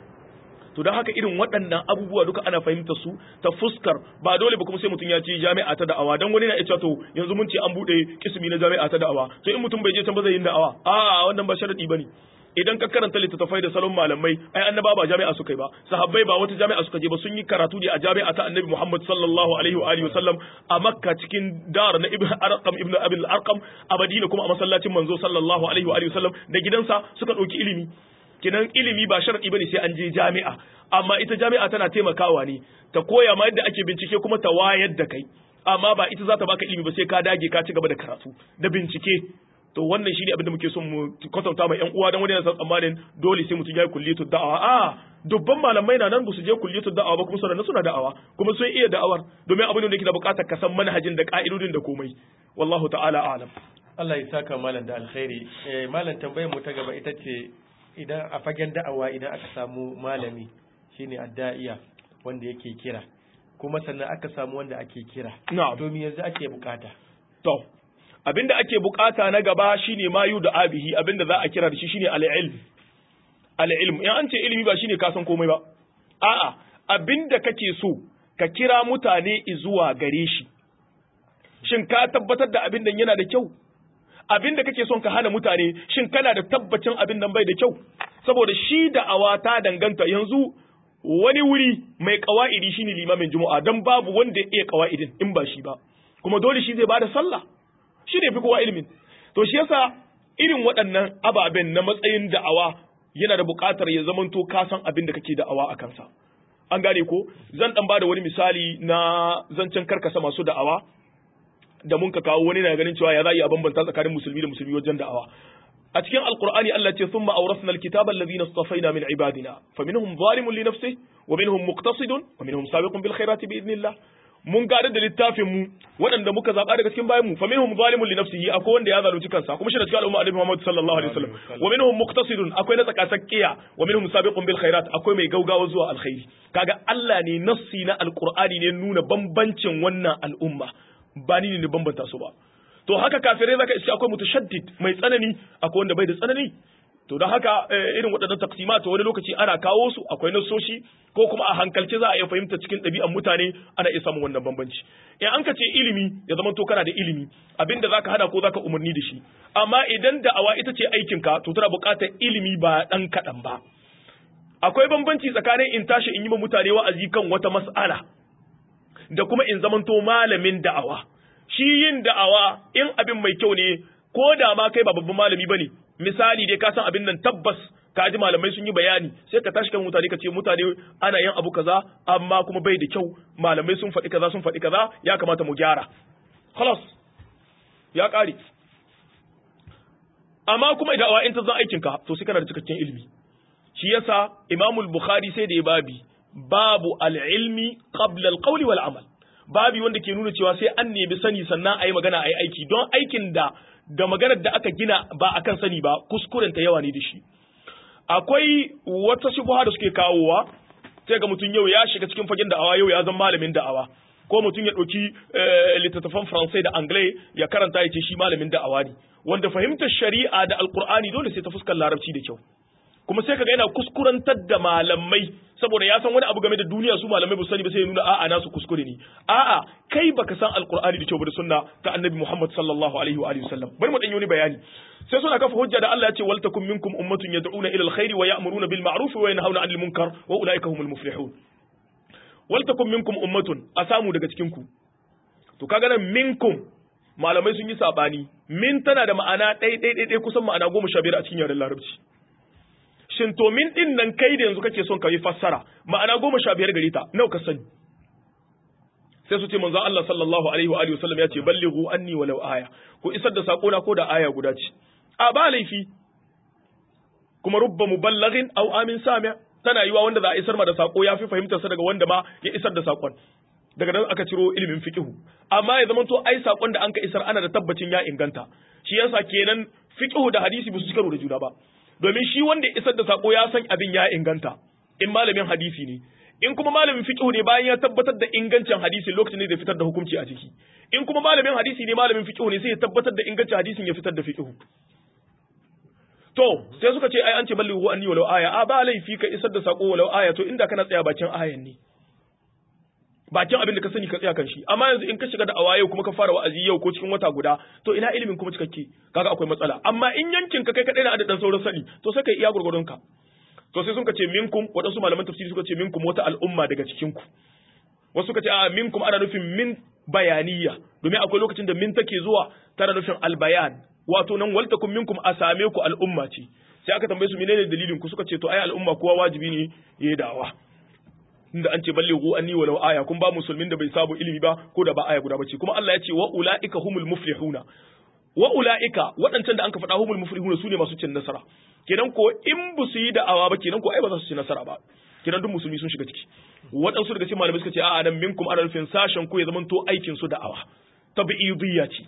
to don haka irin waɗannan abubuwa duka ana fahimta su ta fuskar ba dole ba kuma sai mutum ya ce jami'a ta da'awa dan wani na iya to yanzu mun ce an buɗe kismi na jami'a ta da'awa to in mutum bai je can ba zai yi da'awa a wannan ba sharadi bane idan ka karanta littattafai da salon malamai ai annaba ba jami'a suka yi ba sahabbai ba wata jami'a suka je ba sun yi karatu ne a jami'a ta annabi Muhammad sallallahu alaihi wa alihi wasallam a Makka cikin dar na Ibn Arqam Ibn Abi al-Arqam a Madina kuma a masallacin manzo sallallahu alaihi wa alihi wasallam da gidansa suka dauki ilimi kinan ilimi ba sharadi bane sai an je jami'a amma ita jami'a tana taimakawa ne ta koya ma yadda ake bincike kuma ta wayar da kai amma ba ita za ta baka ilimi ba sai ka dage ka ci gaba da karatu da bincike to wannan shine abin da muke son mu kwatanta ma ƴan uwa dan wani yana san tsammanin dole sai mutum ya yi kulliyatu da'awa a dubban malamai na nan ba su je kulliyatu da'awa ba kuma suna da'awa kuma sun iya da'awar domin abin da yake da bukatar ka san manhajin da ka'idodin da komai wallahu ta'ala a'lam Allah ya saka malam da alkhairi malam tambayar mu ta gaba ita ce idan a fagen da'awa idan aka samu malami shine adda'iya wanda yake kira kuma sannan aka samu wanda ake kira to me yanzu ake bukata to abinda ake bukata na gaba shine mayu da abihi abinda za a kira da shi shine al-ilm al-ilm in an ce ilimi ba shine ka san komai ba a'a abinda kake so ka kira mutane zuwa gare shi shin ka tabbatar da abin nan yana da kyau abin da kake son ka hana mutane shin kana da tabbacin abin nan bai da kyau saboda shi da'awa ta danganta yanzu wani wuri mai kawaidi shine limamin juma'a dan babu wanda ya iya kawaidin in ba shi ba kuma dole shi zai bada sallah shi ne fi kowa ilimin to shi yasa irin waɗannan ababen na matsayin da'awa yana da buƙatar ya zamanto ka san abin da kake da'awa a kansa an gane ko zan dan bada wani misali na zancen karkasa masu da'awa da mun ka kawo wani na ganin cewa ya za a bambanta tsakanin musulmi da musulmi wajen da'awa a cikin alqur'ani Allah ce thumma awrasna alkitaba alladhina istafaina min ibadina faminhum zalimun li nafsihi wa minhum muqtasidun wa minhum sabiqun bil khairati bi idnillah mun gada da littafin mu waɗanda muka zaba daga cikin bayan mu faminhum zalimun li nafsihi akwai wanda ya zalunci kansa kuma shi da cikin al'umma annabi Muhammad sallallahu alaihi wasallam wa minhum muqtasidun akwai na tsakatsakiya wa minhum sabiqun bil khairat akwai mai gaugawa zuwa alkhairi kaga Allah ne nassi na alqur'ani ne nuna bambancin wannan al'umma ba ni ne bambanta su ba to haka kafirai zaka iske akwai mutashaddid mai tsanani akwai wanda bai da tsanani to don haka irin waɗannan taksimat wani lokaci ana kawo su akwai nasoshi ko kuma a hankalce za a iya fahimta cikin ɗabi'an mutane ana iya samun wannan bambanci in an ka ce ilimi ya zama to kana da ilimi abinda zaka hada ko zaka umarni da shi amma idan da'awa ita ce aikin ka to tana buƙatar ilimi ba dan kaɗan ba akwai bambanci tsakanin in tashi in yi ma mutane wa'azi kan wata mas'ala da kuma in zamanto malamin da'awa shi yin da'awa in abin mai kyau ne ko da ma kai ba babban malami bane misali dai ka san abin nan tabbas ka ji malamai sun yi bayani sai ka tashi kan mutane ka ce mutane ana yin abu kaza amma kuma bai da kyau malamai sun faɗi kaza ya kamata mu gyara khalas ya ƙare amma kuma idan in ta zan aikin ka to sai kana da cikakken ilimi shi yasa Imam Bukhari sai da ya babu al-ilmi qabla al-qawli wal amal babi wanda ke nuna cewa sai an nemi sani sannan ayi magana ayi aiki don aikin da maganar da aka gina ba akan sani ba kuskuren ta yawa ne da shi akwai wata shubha da suke kawowa sai ga mutum yau ya shiga cikin fagen da'awa yau ya zama malamin da'awa ko mutum ya ɗauki littattafan faransai da anglais ya karanta ya ce shi malamin da'awa ne wanda fahimtar shari'a da alkur'ani dole sai ta fuskar larabci da kyau kuma sai kaga yana kuskurantar da malamai saboda ya san wani abu game da duniya su malamai ba sani ba sai ya nuna a'a nasu kuskure ne a'a kai baka san alqur'ani da kyau ba da sunna ta annabi Muhammad sallallahu alaihi wa alihi wasallam bari mu dan yi wani bayani sai suna kafa hujja da Allah ya ce wal takum minkum ummatun yad'una ila alkhairi wa ya'muruna bil ma'ruf wa yanhauna 'anil munkar wa ulaika humul muflihun wal takum minkum ummatun asamu daga cikin ku to kaga nan minkum malamai sun yi sabani min tana da ma'ana ɗai kusan ma'ana 15 a cikin yaren larabci shin to min din nan kai da yanzu kake son ka yi fassara ma'ana 15 gare ta nawa ka sani sai su ce manzo Allah sallallahu alaihi wa alihi wasallam ya ce ballighu anni walau aya ko isar da sako na ko da aya guda ce a ba laifi kuma rubba muballighin aw amin sami' tana yiwa wanda za a isar ma da sako yafi fahimtar sa daga wanda ma ya isar da sakon daga nan aka ciro ilimin fiqhu amma ya zama to ai sakon da anka isar ana da tabbacin ya inganta shi yasa kenan fiqhu da hadisi ba su ci karo da juna ba domin shi wanda ya isar da sako ya san abin ya inganta in malamin hadisi ne in kuma malamin fiqh ne bayan ya tabbatar da ingancin hadisi lokacin ne zai fitar da hukunci a ciki in kuma malamin hadisi ne malamin fiqh ne sai ya tabbatar da ingancin hadisin ya fitar da fiqh to sai suka ce ai an ce ballighu anni walau aya a ba laifi ka isar da sako walau aya to inda kana tsaya bakin ayan ne bakin abin da ka sani ka tsaya kan shi amma yanzu in ka shiga da awaye kuma ka fara wa'azi yau ko cikin wata guda to ina ilimin kuma cikakke kaga akwai matsala amma in yankin ka kai kadai na da sauran sani to sai kai iya gurgurdon ka to sai sun ka ce minkum wadansu malaman tafsiri suka ce minkum wata al'umma daga cikin ku wasu suka ce a minkum ana nufin min bayaniya domin akwai lokacin da min take zuwa tana nufin albayan wato nan waltakum minkum a same ku al'umma ce sai aka tambaye su menene dalilin ku suka ce to ai al'umma kowa wajibi ne yayi da'awa inda an ce ballighu anni walau aya kun ba musulmin da bai samu ilimi ba ko da ba aya guda bace kuma Allah ya ce wa ulaika humul muflihuna wa ulaika wadancan da anka faɗa humul muflihuna sune masu cin nasara kenan ko in bu su yi da'awa ba kenan ko ai ba za su ci nasara ba kenan duk musulmi sun shiga ciki waɗansu daga cikin malamai suka ce a'a nan minkum ana nufin sashen ku ya zamanto aikin su da'awa tabi'idiyya ce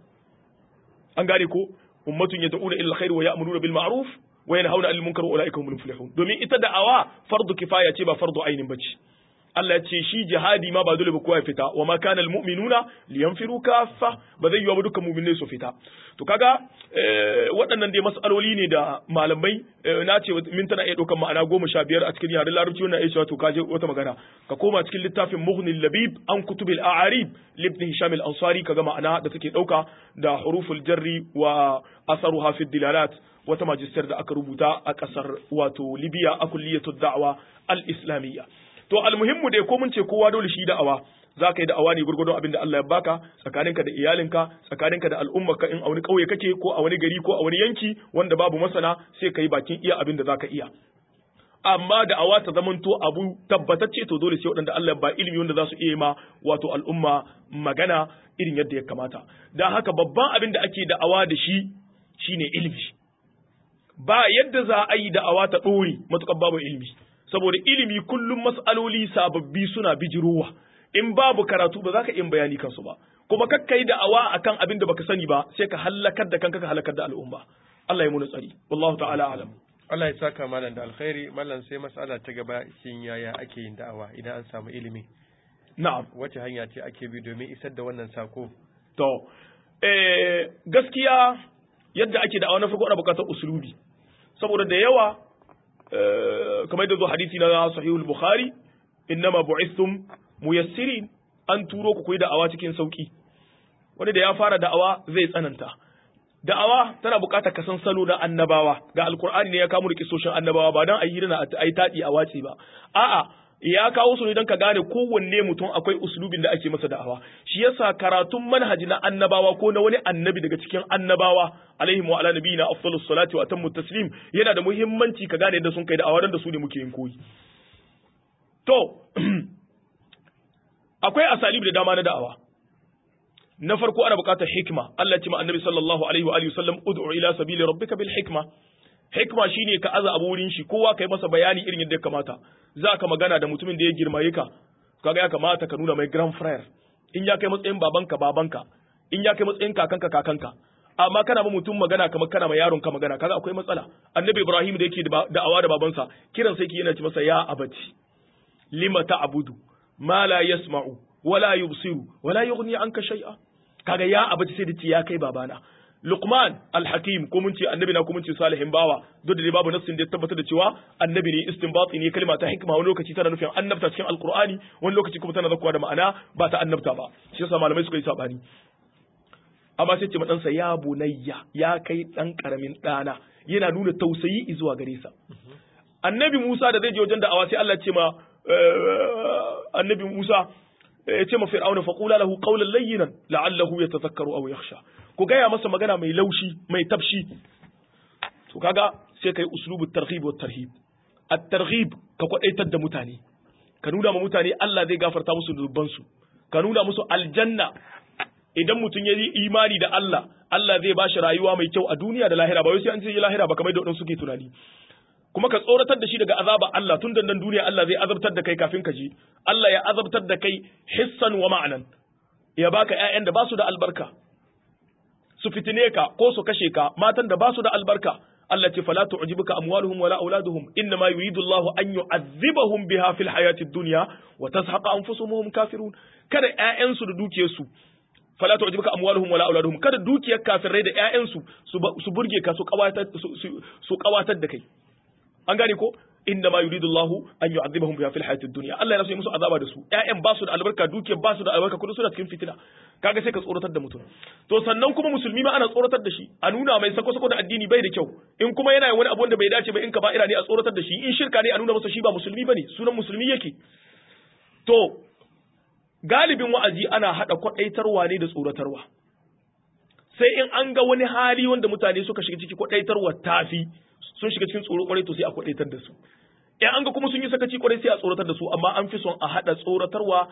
an gane ko ummatun yad'una ila alkhair wa ya'muruna bil ma'ruf wa yanhauna 'anil munkar wa ulaika humul muflihun domin ita da'awa fardu kifaya ce ba fardu ainin bace Allah ya ce shi jihadi ma ba dole ba kowa ya fita wa ma kana almu'minuna liyanfiru kaffa ba zai yiwa ba dukkan mu'minai su fita to kaga waɗannan dai mas'aloli ne da malamai na ce min tana iya ɗaukar ma'ana 15 a cikin yaren larabci wannan ya cewa to kaje wata magana ka koma cikin littafin Mughnil Labib an kutubil a'arib libn Hisham al-Ansari kaga ma'ana da take ɗauka da huruful jarri wa asaruha fi dilalat wata majistar da aka rubuta a ƙasar wato Libya a kulliyatud da'wa al-islamiyya to almuhimmu dai ko mun ce kowa dole shi da'awa za ka yi da'awa ne gurgurdon abin da Allah ya baka tsakaninka da iyalinka tsakaninka da al'ummarka in a wani ƙauye kake ko a wani gari ko a wani yanki wanda babu masana sai ka yi bakin iya abin da za ka iya amma da'awa ta zamanto abu tabbatacce to dole sai waɗanda Allah ba ilimi wanda za su iya ma wato al'umma magana irin yadda ya kamata dan haka babban abin da ake da'awa da shi shine ilimi ba yadda za a yi da'awa ta ɗore matuƙar babu ilimi saboda ilimi kullum mas'aloli sababbi suna bijirowa in babu karatu ba za ka iya bayani kansu ba kuma kakkai da awa akan abin da baka sani ba sai ka halakar da kanka ka halakar da al'umma Allah ya muna tsari wallahu ta'ala alam Allah ya saka malam da alkhairi malam sai mas'ala ta gaba shin yaya ake yin da'awa idan an samu ilimi na'am wace hanya ce ake bi domin isar da wannan sako to gaskiya yadda ake da'awa na farko ana bukatar usulubi saboda da yawa kamar da zo hadisi na sahihul bukhari innama bu'ithum muyassirin an turo ku koyi da'awa cikin sauki wani da ya fara da'awa zai tsananta da'awa tana bukatar kasan salo na annabawa ga alkur'ani ne ya kawo da kisoshin annabawa ba dan ayi hirna ayi tadi a wace ba a'a ya kawo su ne dan ka gane kowanne mutum akwai uslubin da ake masa da'awa shi yasa karatun manhaji na annabawa ko na wani annabi daga cikin annabawa alaihim wa ala nabiyina afdalus salati wa atammu taslim yana da muhimmanci ka gane yadda sun kai da'awa dan da su ne muke yin koyi to akwai asalibi da dama na da'awa na farko ana buƙatar hikma Allah ya ce ma annabi sallallahu alaihi wa alihi wasallam ud'u ila sabili rabbika bil hikma hikma shine ka aza abu wurin shi kowa kai masa bayani irin yadda ya kamata za ka magana da mutumin da ya girmaye ka kaga ya kamata ka nuna mai grand frère in ya kai matsayin babanka in ya kai matsayin kakanka amma kana ma mutum magana kamar kana ma yaron ka magana kaga akwai matsala annabi ibrahim da yake da'awa da babansa kiran sai yana ci masa ya abati lima ta'budu ma la yasma'u wala yubsiru wala yughni anka shay'a kaga ya abati sai da ce ya kai babana Luqman al-Hakim ko mun ce annabi na ko mun ce salihin bawa duk da dai babu nassin da ya tabbatar da cewa annabi ne istinbati ne kalma ta hikma wani lokaci tana nufin annabta cikin alqur'ani wani lokaci kuma tana zakkuwa da ma'ana ba ta annabta ba shi yasa malamai suka yi sabani amma sai ce ma ɗansa ya bunayya ya kai ɗan ƙaramin ɗana yana nuna tausayi zuwa gare sa annabi Musa da zai je wajen da'awa sai Allah ce ma annabi Musa ya ce ma fir'auna faqula lahu qawlan layyinan la'allahu yatadhakkaru aw yakhsha ku gaya masa magana mai laushi mai tafshi to kaga sai kai uslubut targhib wat tarhib at-targhib ka kwadaitar da mutane ka nuna ma mutane Allah zai gafarta musu zunuban su ka nuna musu aljanna idan mutum ya yi imani da Allah Allah zai bashi rayuwa mai kyau a duniya da lahira ba wai sai an ce lahira ba kamar da wadansu suke tunani kuma ka tsoratar da shi daga azaba Allah tun da nan duniya Allah zai azabtar da kai kafin ka ji Allah ya azabtar da kai hissan wa ma'anan ya baka ƴaƴan da ba su da albarka su fitine ka ko su kashe ka matan da ba su da albarka Allah ce fala tu'jibuka amwaluhum wala auladuhum inna ma yuridu Allahu an yu'adhibahum biha fil hayatid dunya wa tazhaqa anfusuhum kafirun kada ƴaƴansu da dukiyarsu fala tu'jibuka amwaluhum wala auladuhum kada dukiyar kafirai da ƴaƴansu su burge ka su kawatar da kai an gane ko inda ma yuridu Allah an yu'adhibahum biha fil hayatid dunya Allah yana so yi musu azaba da su ƴaƴan ba su da albarka dukiyar ba su da albarka kuma suna cikin fitina kaga sai ka tsoratar da mutum to sannan kuma musulmi ma ana tsoratar da shi a nuna mai sako da addini bai da kyau in kuma yana wani abu wanda bai dace ba in ka ba'ira ne a tsoratar da shi in shirka ne a nuna masa shi ba musulmi bane sunan musulmi yake to galibin wa'azi ana hada kwadaitarwa ne da tsoratarwa sai in an ga wani hali wanda mutane suka shiga ciki kwadaitarwa tafi sun shiga cikin tsoro kwarai to sai a kwadaitar da su in an ga kuma sun yi sakaci kwarai sai a tsoratar da su amma an fi son a hada tsoratarwa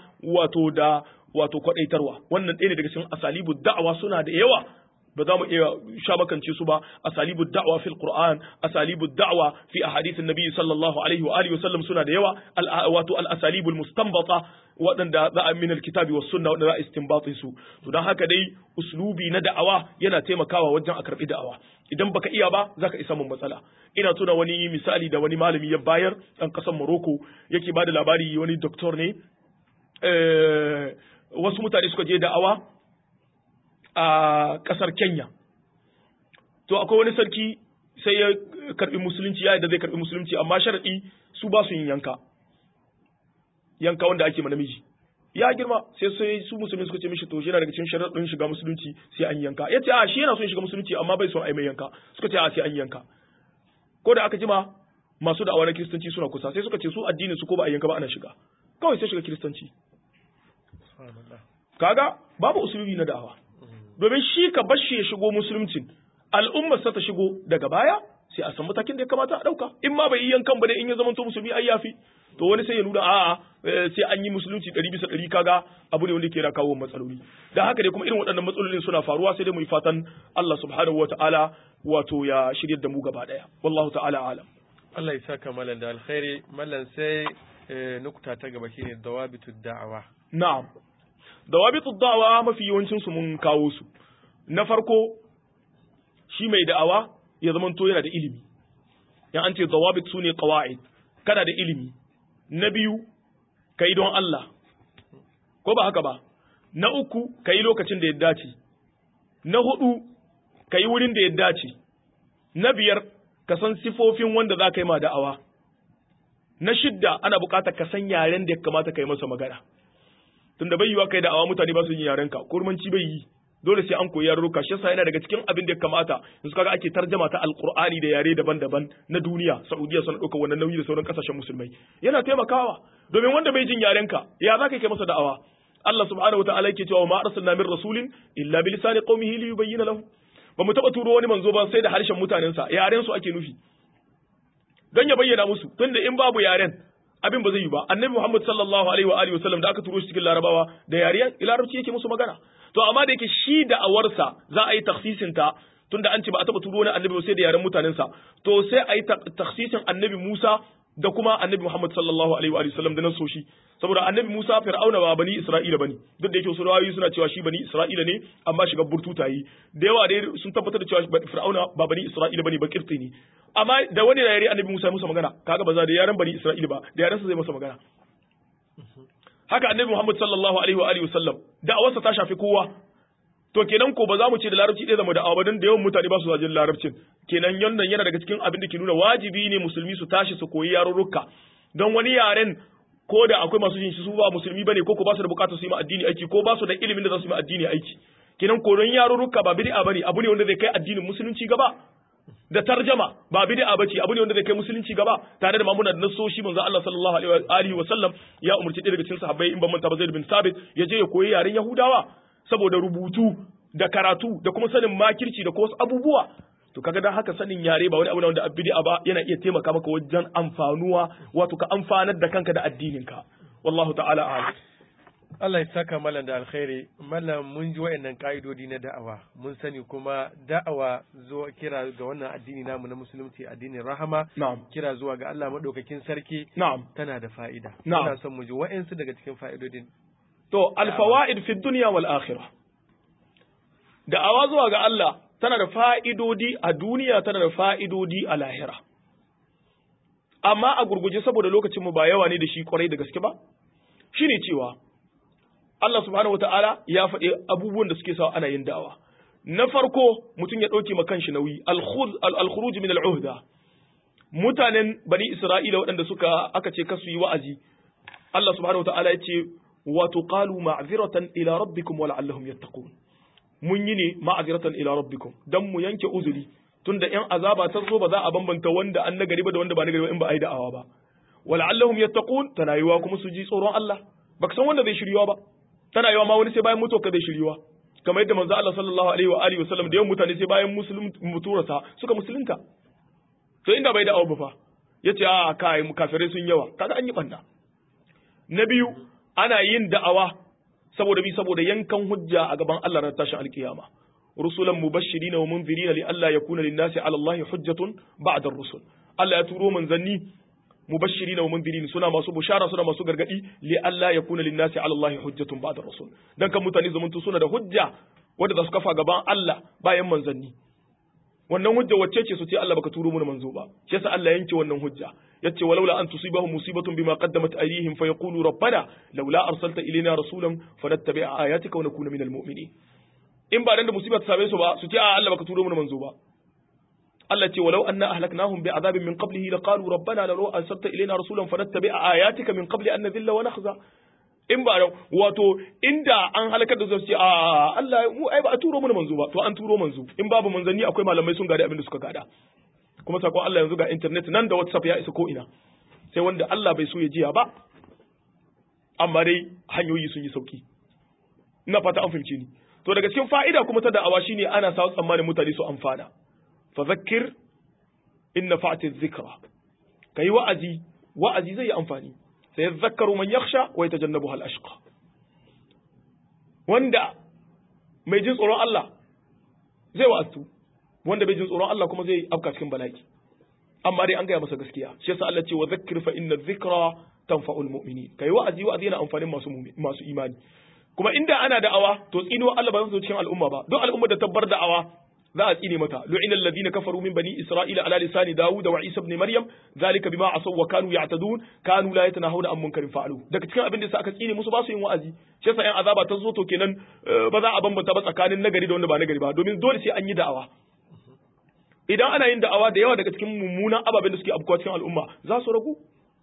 wato kwadaitarwa wannan ɗaya ne daga cikin asalibu da'awa suna da yawa ba za mu iya shabakance su ba asalibu da'wa fil qur'an asalibu da'wa fi ahadithin nabi sallallahu alaihi wa alihi wasallam suna da yawa wato al asalibul mustanbata waɗanda za a min alkitabi was sunna waɗanda za a istinbatin su to dan haka dai uslubi na da'awa yana taimakawa wajen a karbi da'awa idan baka iya ba zaka isa mun matsala ina tuna wani misali da wani malami ya bayar dan kasar Morocco yake bada labari wani doctor ne wasu mutane suka je da'awa a kasar Kenya to akwai wani sarki sai ya karbi musulunci ya da zai karbi musulunci amma sharadi su ba su yin yanka wanda ake ma namiji ya girma sai su musulmi suka ce mishi to yana daga cikin sharadin shiga musulunci sai an yanka yace a shi yana son shiga musulunci amma bai son ai mai yanka suka ce a sai an yanka ko da aka jima masu da'awa na kiristanci suna kusa sai suka ce su addinin su ko ba a yanka ba ana shiga kawai sai shiga kiristanci kaga babu usulubi na da'awa domin shi ka bar shi ya shigo musuluncin al'ummar sa ta shigo daga baya sai a san matakin da ya kamata a dauka in ma bai yi yankan ba dai in ya zama to musulmi ai yafi to wani sai ya nuna a'a sai an yi musulunci 100% kaga abu ne wanda ke kawo matsaloli dan haka dai kuma irin waɗannan matsalolin suna faruwa sai dai mu yi fatan Allah subhanahu wataala wato ya shiryar da mu gaba daya wallahu ta'ala alam Allah ya saka mallan da alkhairi mallan sai nukta ta gaba shine dawabitud da'awa na'am dawabitud da'awa mafi yawancin su mun kawo su na farko shi mai da'awa ya zamanto yana da ilimi ya an ce dawabit sune qawaid kana da ilimi na biyu kai don Allah ko ba haka ba na uku kai lokacin da ya dace na 4 kai wurin da ya dace, na 5 ka san sifofin wanda za ka yi ma da'awa, na 6 ana buƙatar ka san yaren da ya kamata ka yi masa magana, tunda bai yiwa kai da'awa mutane ba su yin yaren ka, kurmanci bai yi, dole sai an koyi yarurruka. Shi yasa yana daga cikin abin da ya kamata yanzu kaga ake tarjama ta alqur'ani da yare daban-daban na duniya. Saudiya suna ɗaukar wannan nauyi da sauran kasashen musulmai, yana taimakawa, domin wanda bai jin yaren ka ya za ka kai masa da'awa. Allah subhanahu wa ta'ala yake cewa ma arsalna min rasulin illa bi lisani qaumihi li yubayyana lahum, ba mu taba turo wani manzo ba sai da harshen mutanensa, yaren su ake nufi don ya bayyana musu, tunda in babu yaren abin ba zai yi ba. Annabi Muhammad sallallahu alaihi wa alihi wasallam da aka turo shi cikin Larabawa da yaren Larabci yake musu magana, to amma da yake shi da awarsa za a yi takhsisin ta, tunda an ce ba a taba turo wani annabi ba sai da yaren mutanensa, to sai a yi takhsisin annabi Musa da kuma annabi Muhammad sallallahu alaihi wa alihi wasallam da nan so shi, saboda annabi Musa Fir'auna ba bani Isra'ila bane, duk da yake wasu rawayoyi suna cewa shi bani Isra'ila ne amma shiga burtuta yi, da yawa dai sun tabbatar da cewa Fir'auna ba bani Isra'ila bane ba kirti ne, amma da wani yare annabi Musa ya musa magana, kaga ba za da yaren bani Isra'ila ba, da yaren sa zai masa magana. Haka annabi Muhammad sallallahu alaihi wa alihi wasallam da'awarsa ta shafi kowa, to kenan ko ba za mu ce da larabci ɗaya zama da'awa ba, dan da yawan mutane ba su jin larabcin, kenan yannan yana daga cikin abin da ke nuna wajibi ne musulmi su tashi su koyi yarurruka, don wani yaren ko da akwai masu jin shi su ba musulmi bane ko ba su da bukatar su yi ma addini aiki ko ba su da ilimin da za su yi ma addini aiki, kenan koyon yarurruka ba bid'a bane, abu ne wanda zai kai addinin musulunci gaba. Da tarjama ba bid'a bace, abu ne wanda zai kai musulunci gaba, tare da mamuna da nasoshi manzo Allah sallallahu alaihi wa sallam ya umurci ɗaya daga cikin sahabbai in ban manta ba Zaid bin Sabit ya je ya koyi yaren Yahudawa saboda rubutu da karatu da kuma sanin makirci da wasu abubuwa. To kaga dan haka sanin yare ba wani abu ne wanda bid'a ba, yana iya taimaka maka wajen amfanuwa, wato ka amfanar da kanka da addininka. Wallahu ta'ala a'lam. Allah ya saka malam da alkhairi. Malam, mun ji wayannan ka'idodi na da'awa, mun sani kuma da'awa zuwa kira ga wannan addini namu na musulunci, addinin rahama, kira zuwa ga Allah madaukakin sarki, tana da fa'ida. Ina son mu ji wayansu daga cikin fa'idodin. To alfawaid fi dunya wal akhirah, da'awa zuwa ga Allah tana da fa'idodi a duniya, tana da fa'idodi a lahira. Amma a gurguje saboda lokacin mu ba yawa ne da shi kwarai da gaske ba, shine cewa Allah subhanahu wata'ala ya faɗi abubuwan da suke sa ana yin da'awa. Na farko, mutum ya ɗauke ma kanshi nauyi, al-khuruj min al-uhda. Mutanen bani Isra'ila waɗanda aka ce kasu yi wa'azi, Allah subhanahu wata'ala ya ce wato qalu ma'ziratan ila rabbikum wa la'allahum yattaqun. Mun yi ne ma'ziratan ila rabbikum dan mu yanke uzuri, tunda in azaba ta zo ba za a bambanta wanda an nagari ba da wanda ba nagari ba in ba a yi da'awa ba. Wa la'allahum yattaqun, tana yiwa kuma su ji tsoron Allah. Baka san wanda zai shirywa ba. Tana yawa ma wani sai bayan mutuwa ka zai shiryuwa, kamar yadda manzo Allah sallallahu alaihi wa alihi wasallam da yawan mutane sai bayan mutuwarsa suka musulunta. To inda bai da abu fa yace a kai kafirai sun yawa, kaga an yi banda. Na biyu, ana yin da'awa saboda yankan hujja a gaban Allah ran tashin alkiyama. Rusulan mubashirina wa munzirina li alla yakuna lin-nasi 'ala Allah hujjatun ba'da ar-rusul. Allah ya turo manzanni mubashirin wa mundirin, suna masu bushara suna masu gargadi li alla yakuna lin nasi ala allahi hujjatun ba'da rasul, dan kan mutane zamantu suna da hujja wanda za su kafa gaban Allah bayan manzanni. Wannan hujja wacce ce su ce Allah baka turo mu manzo ba, shi yasa Allah yanke wannan hujja, yace walaula an tusibahum musibatun bima qaddamat aydihim fayaqulu rabbana laula arsalta ilayna rasulan fanattabi'a ayatika wa nakuna minal mu'minin. In ba dan da musiba ta same su ba su ce a Allah baka turo mu manzo ba. Allah ce walau anna ahlaknahum bi'adabin min qablihi laqalu rabbana law arsalta ilayna rasulan fanattabi'a ayatika min qabli an nadhilla wa nakhza. In ba wato inda an halakar da su ce a Allah mu ai ba a turo mana manzo ba, to an turo manzo. In babu manzanni akwai malamai sun gada abin da suka gada. Kuma sako Allah yanzu ga internet nan da WhatsApp ya isa ko ina. Sai wanda Allah bai so ya jiya ba. Amma dai hanyoyi sun yi sauki. Ina fata an fahimce ni. To daga cikin fa'ida kuma ta da'awa shine ana sa tsammanin mutane su amfana. Fadhakkir in nafa'ati dhikra. Kai wa'azi zai yi amfani. Sai yadhakkaru man yakhsha wa yatajannabuha al-ashqa. Wanda mai jin tsoron Allah zai wa'azu, wanda bai jin tsoron Allah kuma zai afka cikin bala'i. Amma dai an gaya masa gaskiya. Shi yasa Allah ce wa dhakkir fa inna dhikra tanfa'ul mu'minin. Kai wa'azi yana amfanin masu imani. Kuma inda ana da'awa to tsinuwa Allah ba zai zo cikin al'umma ba. Don al'umma da tabbar da'awa za a tsine mata lu'ina alladhina kafaru min bani isra'ila ala lisani dawud wa isa ibn maryam zalika bima asaw wa kanu ya'tadun kanu la yatanahuna an munkarin fa'alu daga cikin abin da sa aka tsine musu ba su yin wa'azi shi yasa yan azaba ta zo to kenan ba za a bambanta ba tsakanin nagari da wanda ba nagari ba domin dole sai an yi da'awa idan ana yin da'awa da yawa daga cikin mummunan ababen da suke afkuwa cikin al'umma za su ragu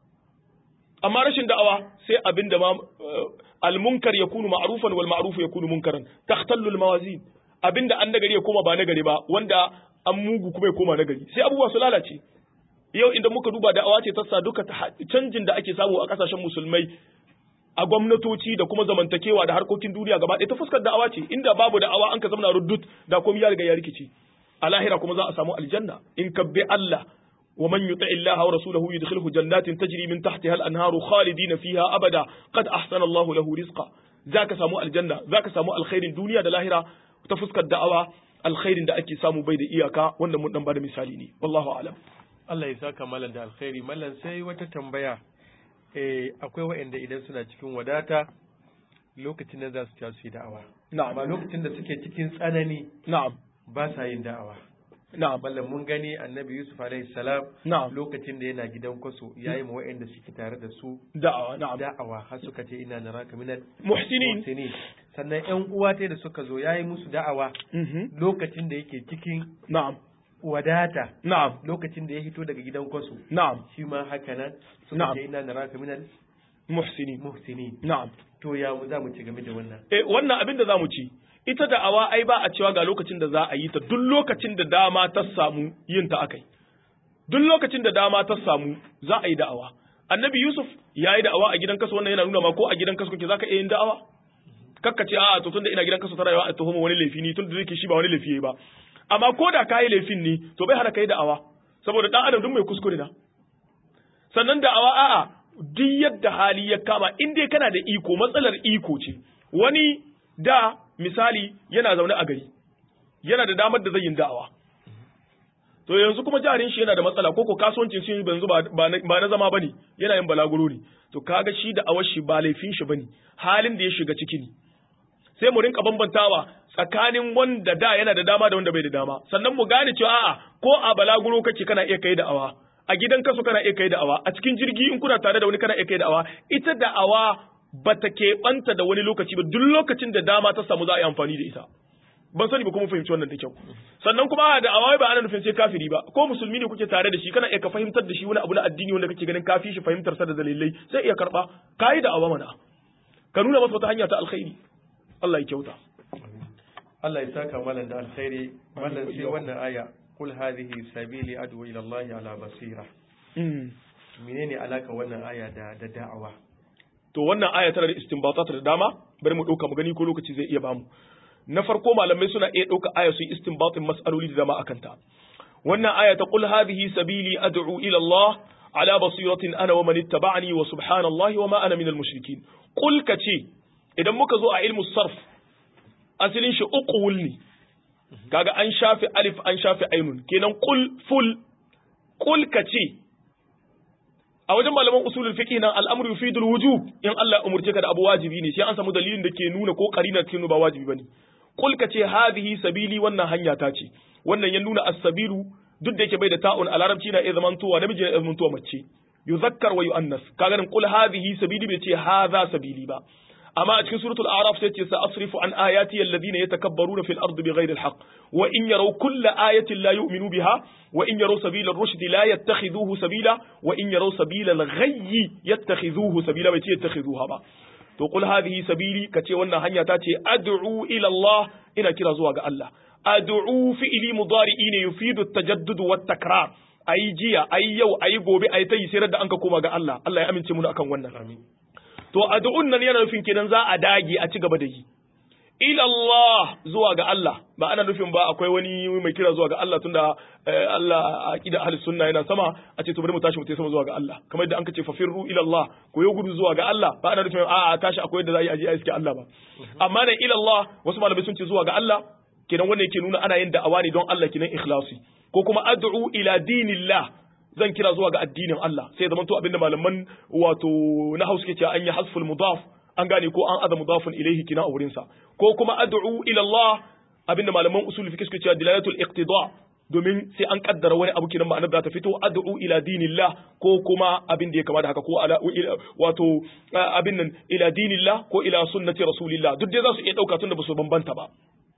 amma rashin da'awa sai abin da ma al-munkar yakunu ma'rufan wal ma'ruf yakunu munkaran takhtallu al-mawazin abinda an nagari ya koma ba nagari ba wanda an mugu kuma ya koma nagari sai abubuwa su lalace yau inda muka duba da'awa ce ta sa duka canjin da ake samu a kasashen musulmai a gwamnatoci da kuma zamantakewa da harkokin duniya gaba ɗaya ta fuskar da'awa ce inda babu da'awa an ka zama ruddut da komai ya riga ya rikice a lahira kuma za a samu aljanna in ka bi Allah ومن يطع الله ورسوله يدخله جنات تجري من تحتها الأنهار خالدين فيها أبدا قد أحسن الله له رزقا ذاك سامو الجنة ذاك سامو الخير الدنيا da lahira ta fuskar da'awa alkhairin da ake samu bai da iyaka wanda mun dan bada misali ne wallahu a'lam Allah ya saka mallan da alkhairi mallan sai wata tambaya akwai waɗanda idan suna cikin wadata lokacin da za su tasu yi da'awa na'am amma lokacin da suke cikin tsanani na'am ba sa yin da'awa na'am ballan mun gani annabi Yusuf alaihi salam na'am lokacin da yana gidan kwaso yayi ma waɗanda suke tare da su da'awa na'am da'awa har suka ce ina naraka minal muhsinin sannan ƴan uwa da suka zo yayi musu da'awa lokacin da yake cikin na'am wadata na'am lokacin da ya hito daga gidan kwaso na'am shi ma haka nan suka ce ina naraka minal muhsinin na'am to ya mu za mu ci game da wannan wannan abin da za mu ci ita da'awa ai ba a cewa ga lokacin da za a yi ta duk lokacin da dama ta samu yin ta akai duk lokacin da dama ta samu za a yi da'awa annabi Yusuf ya yi da'awa a gidan kaso wannan yana nuna ma ko a gidan kaso kake zaka iya yin da'awa kakka ce a'a to tunda ina gidan kaso ta rayuwa a tuhuma wani laifi ni tunda zai shi ba wani laifi yayi ba amma ko da kai laifin ni to bai hana kai da'awa saboda dan adam duk mai kuskure na sannan da'awa a'a duk yadda hali ya kama in dai kana da iko matsalar iko ce wani da misali yana zaune a gari yana da damar da zai yin da'awa to yanzu kuma jarin shi yana da matsala ko kasuwancin shi yanzu ba na zama bane yana yin balaguro ne to kaga shi da awar shi ba laifin shi bane halin da ya shiga ciki ne sai mu rinka bambantawa tsakanin wanda da yana da dama da wanda bai da dama sannan mu gane cewa a'a ko a balaguro kake kana iya kai da'awa a gidan kaso kana iya kai da'awa a cikin jirgi in kuna tare da wani kana iya kai da'awa ita da'awa bata keɓanta da wani lokaci ba duk lokacin da dama ta samu za a yi amfani da ita ban sani ba kuma fahimci wannan da kyau sannan kuma da awai ba ana nufin sai kafiri ba ko musulmi ne kuke tare da shi kana iya ka fahimtar da shi wani abu na addini wanda kake ganin kafi shi fahimtar sa da dalilai sai iya karba kai da awa mana ka nuna masa wata hanya ta alkhairi Allah ya kyauta Allah ya saka malan da alkhairi mallan sai wannan aya kul hadhihi sabili ad'u ila Allah ala basira menene alaka wannan aya da da'awa to wannan aya tana da istinbatat da dama bari mu dauka mu gani ko lokaci zai iya bamu na farko malamai suna iya dauka aya su istinbatin mas'aloli da dama akan ta wannan aya ta qul hadhihi sabili ad'u ila Allah ala basiratin ana wa man ittaba'ani wa subhanallahi wa ma ana minal mushrikin qul kace idan muka zo a ilmu sarf asalin shi uqul ne kaga an shafi alif an shafi ainun kenan qul kace a wajen malaman usulul fiqh nan al'amru yufidul wujub in Allah umurce ka da abu wajibi ne sai an samu dalilin da ke nuna ko qarina ke nuna ba wajibi bane kul ka ce hadhihi sabili wannan hanya ta ce wannan ya nuna as-sabilu duk da yake bai da ta'un a larabci na iya zamantowa namiji na iya zamantowa mace yuzakkar wa yu'annas kaga nan kul hadhihi sabili bai ce hadha sabili ba amma a cikin suratul a'raf sai ce sa asrifu an ayati alladhina yatakabbaruna fil ardi bighayri alhaq wa in yaraw kulla ayatin la yu'minu biha wa in yaraw sabila ar-rushd la yattakhidhuhu sabila wa in yaraw sabila al-ghayy yattakhidhuhu sabila bai ce yattakhidhuha ba to qul hadhihi sabili kace wannan hanya ta ce ad'u ila Allah ina kira zuwa ga Allah ad'u fi'li mudari'i ne yufidu at-tajaddud wa at-takrar ayi jiya ayi yau ayi gobe ayi tayi sai da an ka koma ga Allah Allah ya amince mu akan wannan amin to ad'un nan yana nufin kenan za a dage a ci gaba da yi ila Allah zuwa ga Allah ba ana nufin ba akwai wani mai kira zuwa ga Allah tunda Allah aqida ahlus sunna yana sama a ce to bari mu tashi mu tafi sama zuwa ga Allah kamar yadda an ka ce fafirru ila Allah ko yo gudu zuwa ga Allah ba ana nufin a tashi akwai yadda za a yi aje a iske Allah ba amma nan ila Allah wasu malamai sun ce zuwa ga Allah kenan wannan yake nuna ana yin da'awa ne don Allah kenan ikhlasi ko kuma ad'u ila dinillah zan kira zuwa ga addinin Allah sai zaman to abinda malaman wato na Hausa ke cewa an yi hasful mudaf an gane ko an aza mudafun ilaihi kina a wurin sa ko kuma ad'u ila Allah abinda malaman usul fiqh suke cewa dilalatul iqtida domin sai an kaddara wani abu kinan ma'anar za ta fito ad'u ila dinillah ko kuma abin da ya kama da haka ko ala wato abin nan ila dinillah ko ila sunnati rasulillah duk dai za su iya dauka tunda ba su bambanta ba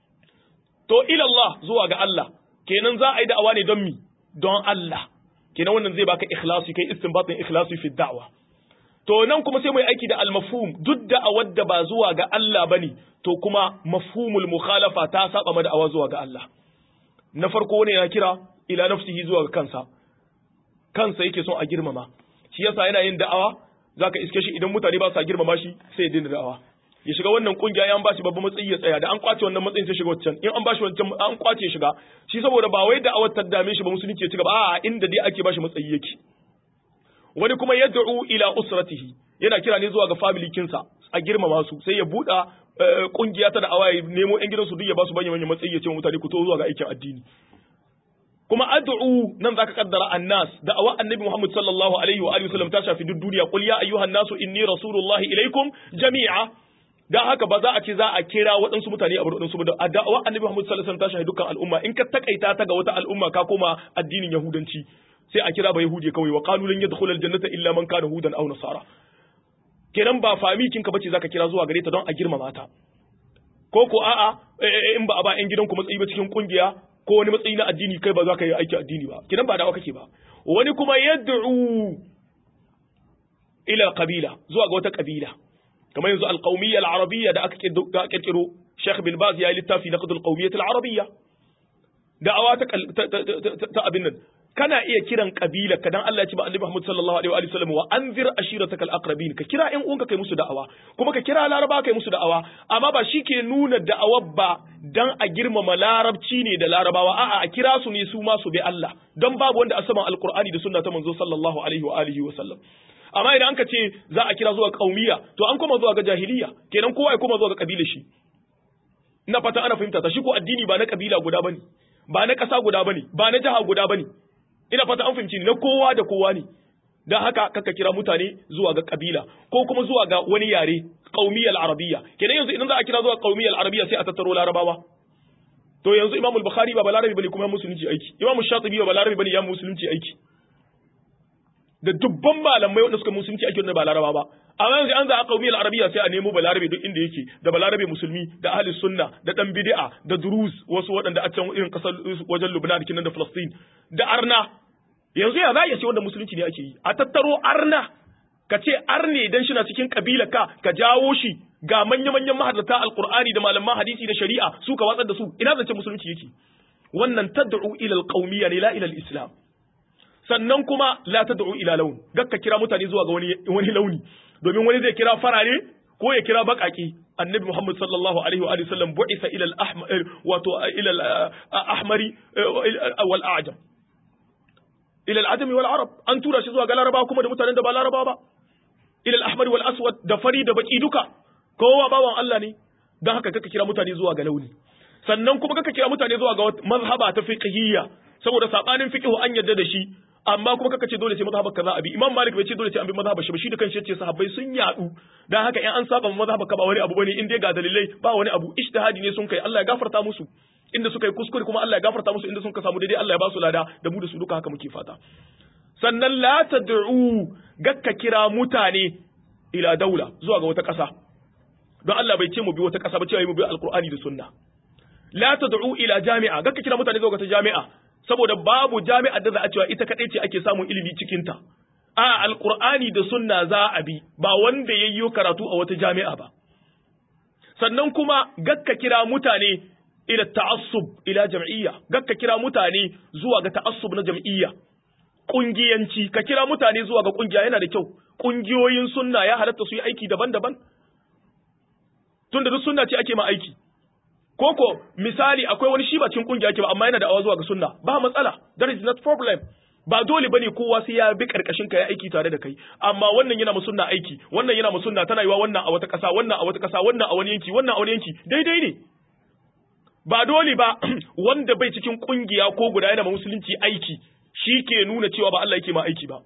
to ila Allah zuwa ga Allah kenan za a yi da'awa ne don mi don Allah kenan wannan zai baka ikhlasi kai istinbatin ikhlasi fi da'wa to nan kuma sai mu yi aiki da al-mafhum duk da'awar da ba zuwa ga Allah bane to kuma mafhumul mukhalafa ta saba ma da'awa zuwa ga Allah na farko ne ya kira ila nafsihi zuwa ga kansa yake son a girmama shi yasa yana yin da'awa zaka iske shi idan mutane ba sa girmama shi sai ya dinga da'awa ya shiga wannan kungiya ya an bashi babban matsayi ya tsaya da an kwace wannan matsayin sai shiga wancan in an bashi wancan an kwace shiga shi saboda ba wai da'awar ta dame shi ba musulunci ya ci gaba a inda dai ake bashi matsayi yake wani kuma yad'u ila usratihi yana kira ne zuwa ga family kinsa a girmama su sai ya buɗa kungiya ta da'awa ya nemo ƴan gidansu duk ya ba su manyan matsayi ya ce wa mutane ku to zuwa ga aikin addini kuma ad'u nan zaka kaddara annas da'awa annabi Muhammad sallallahu alaihi wa alihi wasallam ta shafi duk duniya qul ya ayyuhan nasu inni rasulullahi ilaikum jami'a dan haka ba za a ce za a kira waɗansu mutane a waɗansu ba da'awa annabi Muhammad sallallahu alaihi wasallam ta shafi dukkan al'umma in ka takaita ta ga wata al'umma ka koma addinin yahudanci sai a kira ba yahudi kawai wa qalu lan yadkhulul jannata illa man kana hudan aw nasara kenan ba famikinka bace zaka kira zuwa gare ta don a girmama ta ko a'a in ba a ba ƴan gidanku matsayi ba cikin kungiya ko wani matsayi na addini kai ba za ka yi aiki addini ba kenan ba dawa kake ba wani kuma yad'u ila qabila zuwa ga wata kabila kamar yanzu al-qawmiyya al-arabiyya da aka kirkiro Sheikh bin Baz ya yi littafi naqd al-qawmiyyah al-arabiyya da'awa ta abin nan kana iya kiran kabila ka dan Allah ya ce ba Annabi Muhammad sallallahu alaihi wa sallam wa anzir ashiratakal aqrabin ka kira ƴan uwanka kai musu da'awa kuma ka kira laraba kai musu da'awa amma ba ke nuna da'awar ba dan a girmama larabci ne da larabawa a'a a kira su ne su ma su bi Allah dan babu wanda a saman alqur'ani da sunna ta manzo sallallahu alaihi wa alihi wa sallam amma idan anka ce za a kira zuwa qaumiya to an koma zuwa ga jahiliya kenan kowa ya koma zuwa ga kabilar shi ina fata ana fahimta ta shi ko addini ba na kabila guda bane ba na ƙasa guda bane ba na jaha guda bane ina fata an fahimci na kowa da kowa ne dan haka kaka kira mutane zuwa ga kabila ko kuma zuwa ga wani yare qaumiyal arabiyya kenan yanzu idan za a kira zuwa qaumiyal arabiyya sai a tattaro larabawa to yanzu Imam al-Bukhari ba balarabi bane kuma musulunci aiki Imam Shatibi ba balarabi bane ya musulunci aiki da dubban malamai wanda suka musulunci aiki wanda ba laraba ba amma yanzu an za a qaumiyal arabiyya sai a nemo balarabi duk inda yake da balarabi musulmi da ahli sunna da dan bid'a da duruz wasu waɗanda a can irin kasar wajen Lubnan kinan da Palestine da arna yanzu ya za ya ce wanda musulunci ne ake yi a tattaro arna ka ce arne dan shi na cikin kabila ka jawo shi ga manya-manyan mahaddata alqur'ani da malaman hadisi da shari'a su ka watsar da su ina zance musulunci yake wannan tad'u ila alqawmiyya la ila alislam sannan kuma la tad'u ila lawn gakka kira mutane zuwa ga wani launi domin wani zai kira farare ko ya kira bakaki annabi Muhammad sallallahu alaihi wa sallam bu'itha ila al-ahmar wato ila al-ahmari wal a'jam ila al-ajam wal arab an tura shi zuwa ga laraba kuma da mutanen da ba laraba ba ila al-ahmar wal aswad da fari da baki duka kowa bawan Allah ne dan haka kaka kira mutane zuwa ga launi sannan kuma kaka kira mutane zuwa ga mazhaba ta fiqhiyya saboda sabanin fiqhu an yadda da shi amma kuma kaka ce dole sai mazhabar kaza abi Imam Malik bai ce dole sai an bi mazhabar shi ba shi da kanshi yace sahabbai sun yadu dan haka in an saba mazhabar ka ba wani abu bane in dai ga dalilai ba wani abu ijtihadi ne sun kai Allah ya gafarta musu inda suka yi kuskure kuma Allah ya gafarta musu inda sun ka samu daidai Allah ya ba su lada da mu da su duka haka muke fata sannan la tad'u gakka kira mutane ila daula zuwa ga wata ƙasa don Allah bai ce mu bi wata ƙasa ba cewa mu bi alqur'ani da sunna la tad'u ila jami'a gakka kira mutane zuwa ga ta jami'a saboda babu jami'ar da za a cewa ita kadai ce ake samun ilimi cikin ta a alqur'ani da sunna za a bi ba wanda yayyo karatu a wata jami'a ba sannan kuma gakka kira mutane ila ta'assub ila jam'iyya gakka kira mutane zuwa ga ta'assub na jam'iyya kungiyanci ka kira mutane zuwa ga kungiya yana da kyau kungiyoyin sunna ya halatta su yi aiki daban-daban tunda duk sunna ce ake ma aiki koko misali akwai wani shi ba cikin kungiya yake ba amma yana da awa zuwa ga sunna ba matsala that is not problem ba dole bane kowa sai ya bi karkashin ka ya aiki tare da kai amma wannan yana musunna aiki wannan yana musunna tana yiwa wannan a wata kasa wannan a wata kasa wannan a wani yanki wannan a wani yanki daidai ne ba dole ba wanda bai cikin kungiya ko guda yana musulunci aiki shi ke nuna cewa ba Allah yake ma aiki ba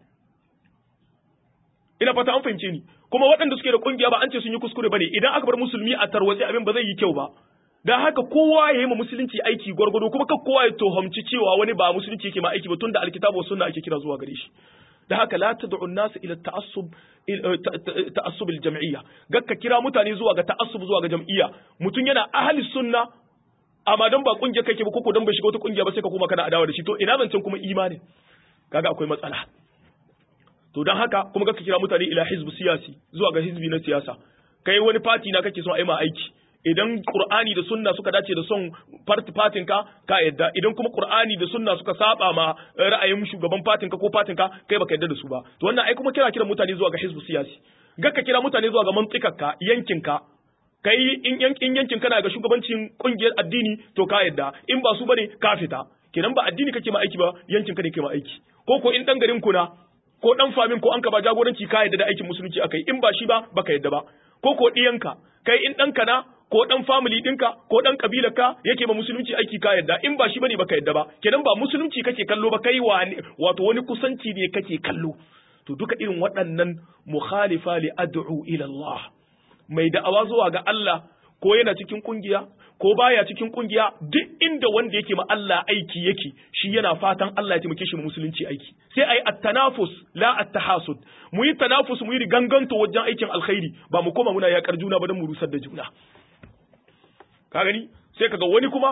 ina fata an fahimce ni kuma waɗanda suke da kungiya ba an ce sun yi kuskure bane idan aka bar musulmi a tarwatse abin ba zai yi kyau ba dan haka kowa ya yi ma musulunci aiki gwargwado kuma kan kowa ya tohamci cewa wani ba musulunci yake ma aiki ba tunda alkitabu sunna ake kira zuwa gare shi da haka la tad'u an-nas ila ta'assub al-jam'iyya gakka kira mutane zuwa ga ta'assub zuwa ga jam'iyya mutun yana ahli sunna amma dan ba kungiya kake ba koko dan bai shiga wata kungiya ba sai ka koma kana adawa da shi to ina zancen kuma imani kaga akwai matsala to dan haka kuma gakka kira mutane ila hizb siyasi zuwa ga hizbi na siyasa kai wani party na kake son a yi ma aiki idan Qur'ani da Sunna suka dace da son fatin ka yadda idan kuma Qur'ani da Sunna suka saba ma ra'ayin shugaban fatin ka ko fatin ka kai baka yadda da su ba to wannan ai kuma kira mutane zuwa ga hizbu siyasi gakka kira mutane zuwa ga mantikarka yankinka kai in yankin kana ga shugabancin kungiyar addini to ka yadda in ba su bane ka fita kenan ba addini kake ma aiki ba yankin ka ne ke ma aiki ko in dan garin ku na ko dan famin ko an ka ba jagoranci ka yadda da aikin musulunci akai in ba shi ba baka yadda ba ko diyanka kai in danka na ko dan family dinka ko dan kabilarka yake ba musulunci aiki ka yadda in ba shi bane baka yadda ba kenan ba musulunci kake kallo ba kai wato wani kusanci ne kake kallo to duka irin waɗannan mukhalifa li ad'u ila Allah mai da'awa zuwa ga Allah ko yana cikin kungiya ko baya cikin kungiya duk inda wanda yake ma Allah aiki yake shi yana fatan Allah ya taimake shi musulunci aiki sai ai at-tanafus la at-tahasud mu yi tanafus mu yi ganganto wajen aikin alkhairi ba mu koma muna yakar juna ba dan mu rusar da juna ka gani sai kaga wani kuma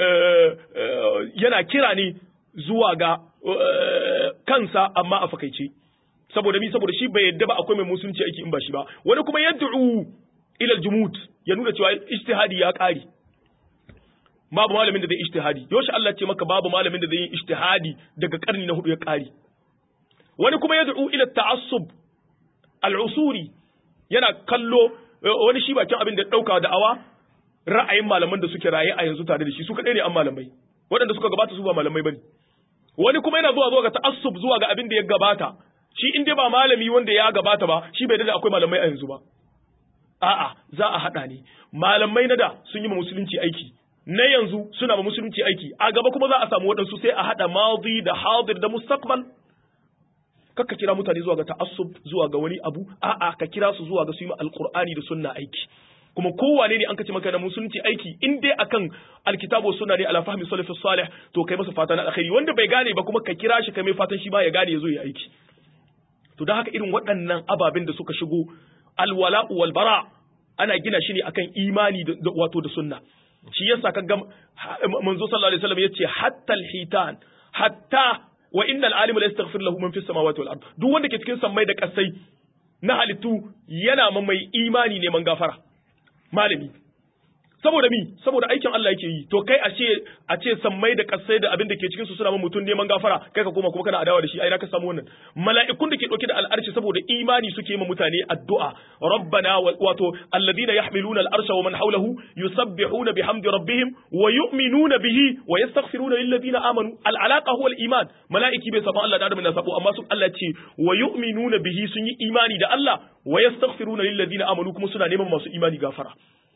yana kira ne zuwa ga kansa amma a fakaice saboda shi bai yadda ba akwai mai musulunci aiki in ba shi ba wani kuma yad'u ila al-jumud ya nuna cewa ijtihadi ya kare babu malamin da zai ijtihadi yoshi Allah ce maka babu malamin da zai yi ijtihadi daga karni na 4 ya kare wani kuma yad'u ila ta'assub al-usuri yana kallo wani shi bakin abin da dauka da'awa ra'ayin malaman da suke raye a yanzu tare da shi su kadai ne an malamai waɗanda suka gabata su ba malamai bane wani kuma yana zuwa ga ta'assub zuwa ga abin da ya gabata shi in dai ba malami wanda ya gabata ba shi bai da akwai malamai a yanzu ba a'a za a hada ne malamai na da sun yi ma musulunci aiki na yanzu suna ma musulunci aiki a gaba kuma za a samu waɗansu sai a hada madi da hadir da mustaqbal kakka kira mutane zuwa ga ta'assub zuwa ga wani abu a'a ka kira su zuwa ga su yi ma alqur'ani da sunna aiki kuma kowane ne an kace maka da musulunci aiki in dai akan alkitabu sunna ne ala fahmi salafus salih to kai masa fatan alkhairi wanda bai gane ba kuma ka kira shi kai mai fatan shi ba ya gane yazo ya aiki to dan haka irin waɗannan ababen da suka shigo alwala'u wal bara ana gina shi ne akan imani da wato da sunna shi yasa kaga manzo sallallahu alaihi wasallam yace hatta alhitan hatta wa innal alima la yastaghfir lahu man fis samawati wal ard duk wanda ke cikin sammai da kasai na halittu yana mai imani neman gafara malami saboda aikin Allah yake yi to kai a ce sammai da kasai da abin da ke cikin su suna mutum neman gafara kai ka koma kuma kana adawa da shi ai na ka samu wannan mala'ikun da ke dauke da al'arshi saboda imani suke yi ma mutane addu'a rabbana wato alladhina yahmiluna al'arsha wa man hawlahu yusabbihuna bihamdi rabbihim wa yu'minuna bihi wa yastaghfiruna lil ladina amanu al'alaqa huwa al-iman mala'iki bai saban Allah da adam na sabo amma su Allah ce wa yu'minuna bihi sun yi imani da Allah wa yastaghfiruna lil ladina amanu kuma suna neman masu imani gafara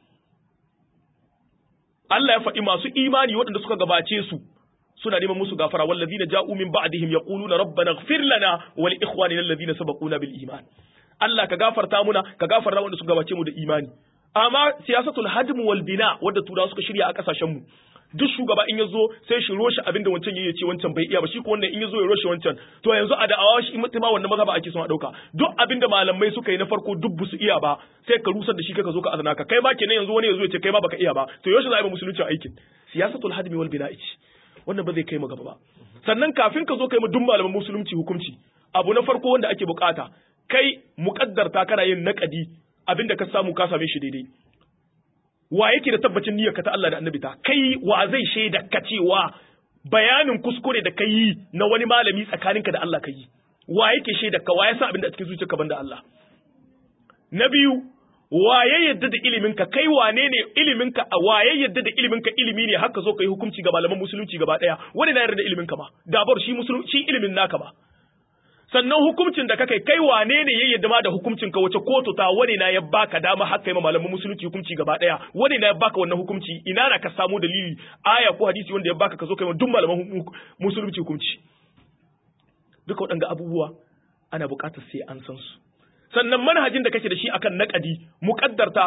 Allah ya faɗi masu imani waɗanda suka gabace su suna neman musu gafara wallazina ja'u min ba'dihim yaquluna rabbana ighfir lana wa li ikhwanina alladhina sabaquna bil iman Allah ka gafarta muna ka gafarta wanda suka gabace mu da imani amma siyasatul hadm wal bina wanda turawa suka shirya a kasashen mu duk shugaba in yazo sai shi roshi abinda wancan yayi ce wancan bai iya ba shi ko wannan in yazo ya roshi wancan to yanzu a da'awa shi mutum wannan maza ba ake son a dauka duk abinda malamai suka yi na farko duk busu iya ba sai ka rusar da shi kai ka zo ka azana ka kai ma kenan yanzu wani yazo ya ce kai ma baka iya ba to yaushe za a yi musulunci aikin siyasatul hadmi wal bina'i wannan ba zai kai mu gaba ba sannan kafin ka zo kai mu duk malaman musulunci hukunci abu na farko wanda ake bukata kai muqaddarta kana yin naqadi abinda ka samu ka same shi daidai wa yake da tabbacin niyyarka ta Allah da annabi ta kai wa zai shaida ka cewa bayanin kuskure da kai na wani malami tsakaninka da Allah kai wa yake shaida ka wa ya san abin da a cikin zuciyarka banda Allah na biyu wa ya yadda da iliminka kai wane ne iliminka wa ya yadda da iliminka ilimi ne haka zo kai hukunci ga malaman musulunci gaba daya wani na yarda da iliminka ma dabar shi musulunci ilimin naka ba sannan hukuncin da kake kai wane ne ya yadda ma da hukuncin ka wace kotu ta wani na ya baka dama haka yi malaman musulunci hukunci gaba daya wani na ya baka wannan hukunci ina na ka samu dalili aya ko hadisi wanda ya baka ka zo kai duk malaman musulunci hukunci duka waɗanda abubuwa ana buƙatar sai an san su sannan manhajin da kake da shi akan naqadi muqaddarta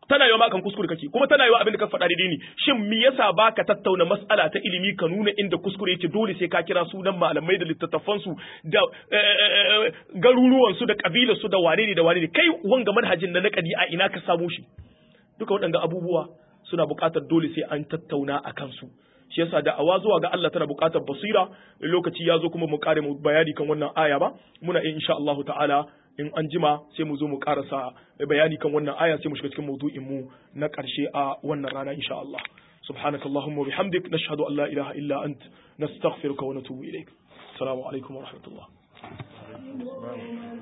tana yiwa ma kan kuskure kake kuma tana yiwa abin da ka faɗa daidai ne shin me yasa baka tattauna mas'ala ta ilimi ka nuna inda kuskure yake dole sai ka kira sunan malamai da littattafan su da garuruwan su da kabilar su da wane ne kai wanga manhajin na naqadi a ina ka samu shi duka waɗanga abubuwa suna buƙatar dole sai an tattauna a kansu shi yasa da'awa zuwa ga Allah tana buƙatar basira lokaci ya zo kuma mu kare mu bayani kan wannan aya ba muna insha Allah ta'ala in an jima sai mu zo mu karasa bayani kan wannan aya sai mu shiga cikin maudu'in mu na ƙarshe a wannan rana insha Allah subhanakallahumma wa bihamdik nashhadu an la ilaha illa ant nastaghfiruka wa natubu ilaik assalamu alaikum wa rahmatullah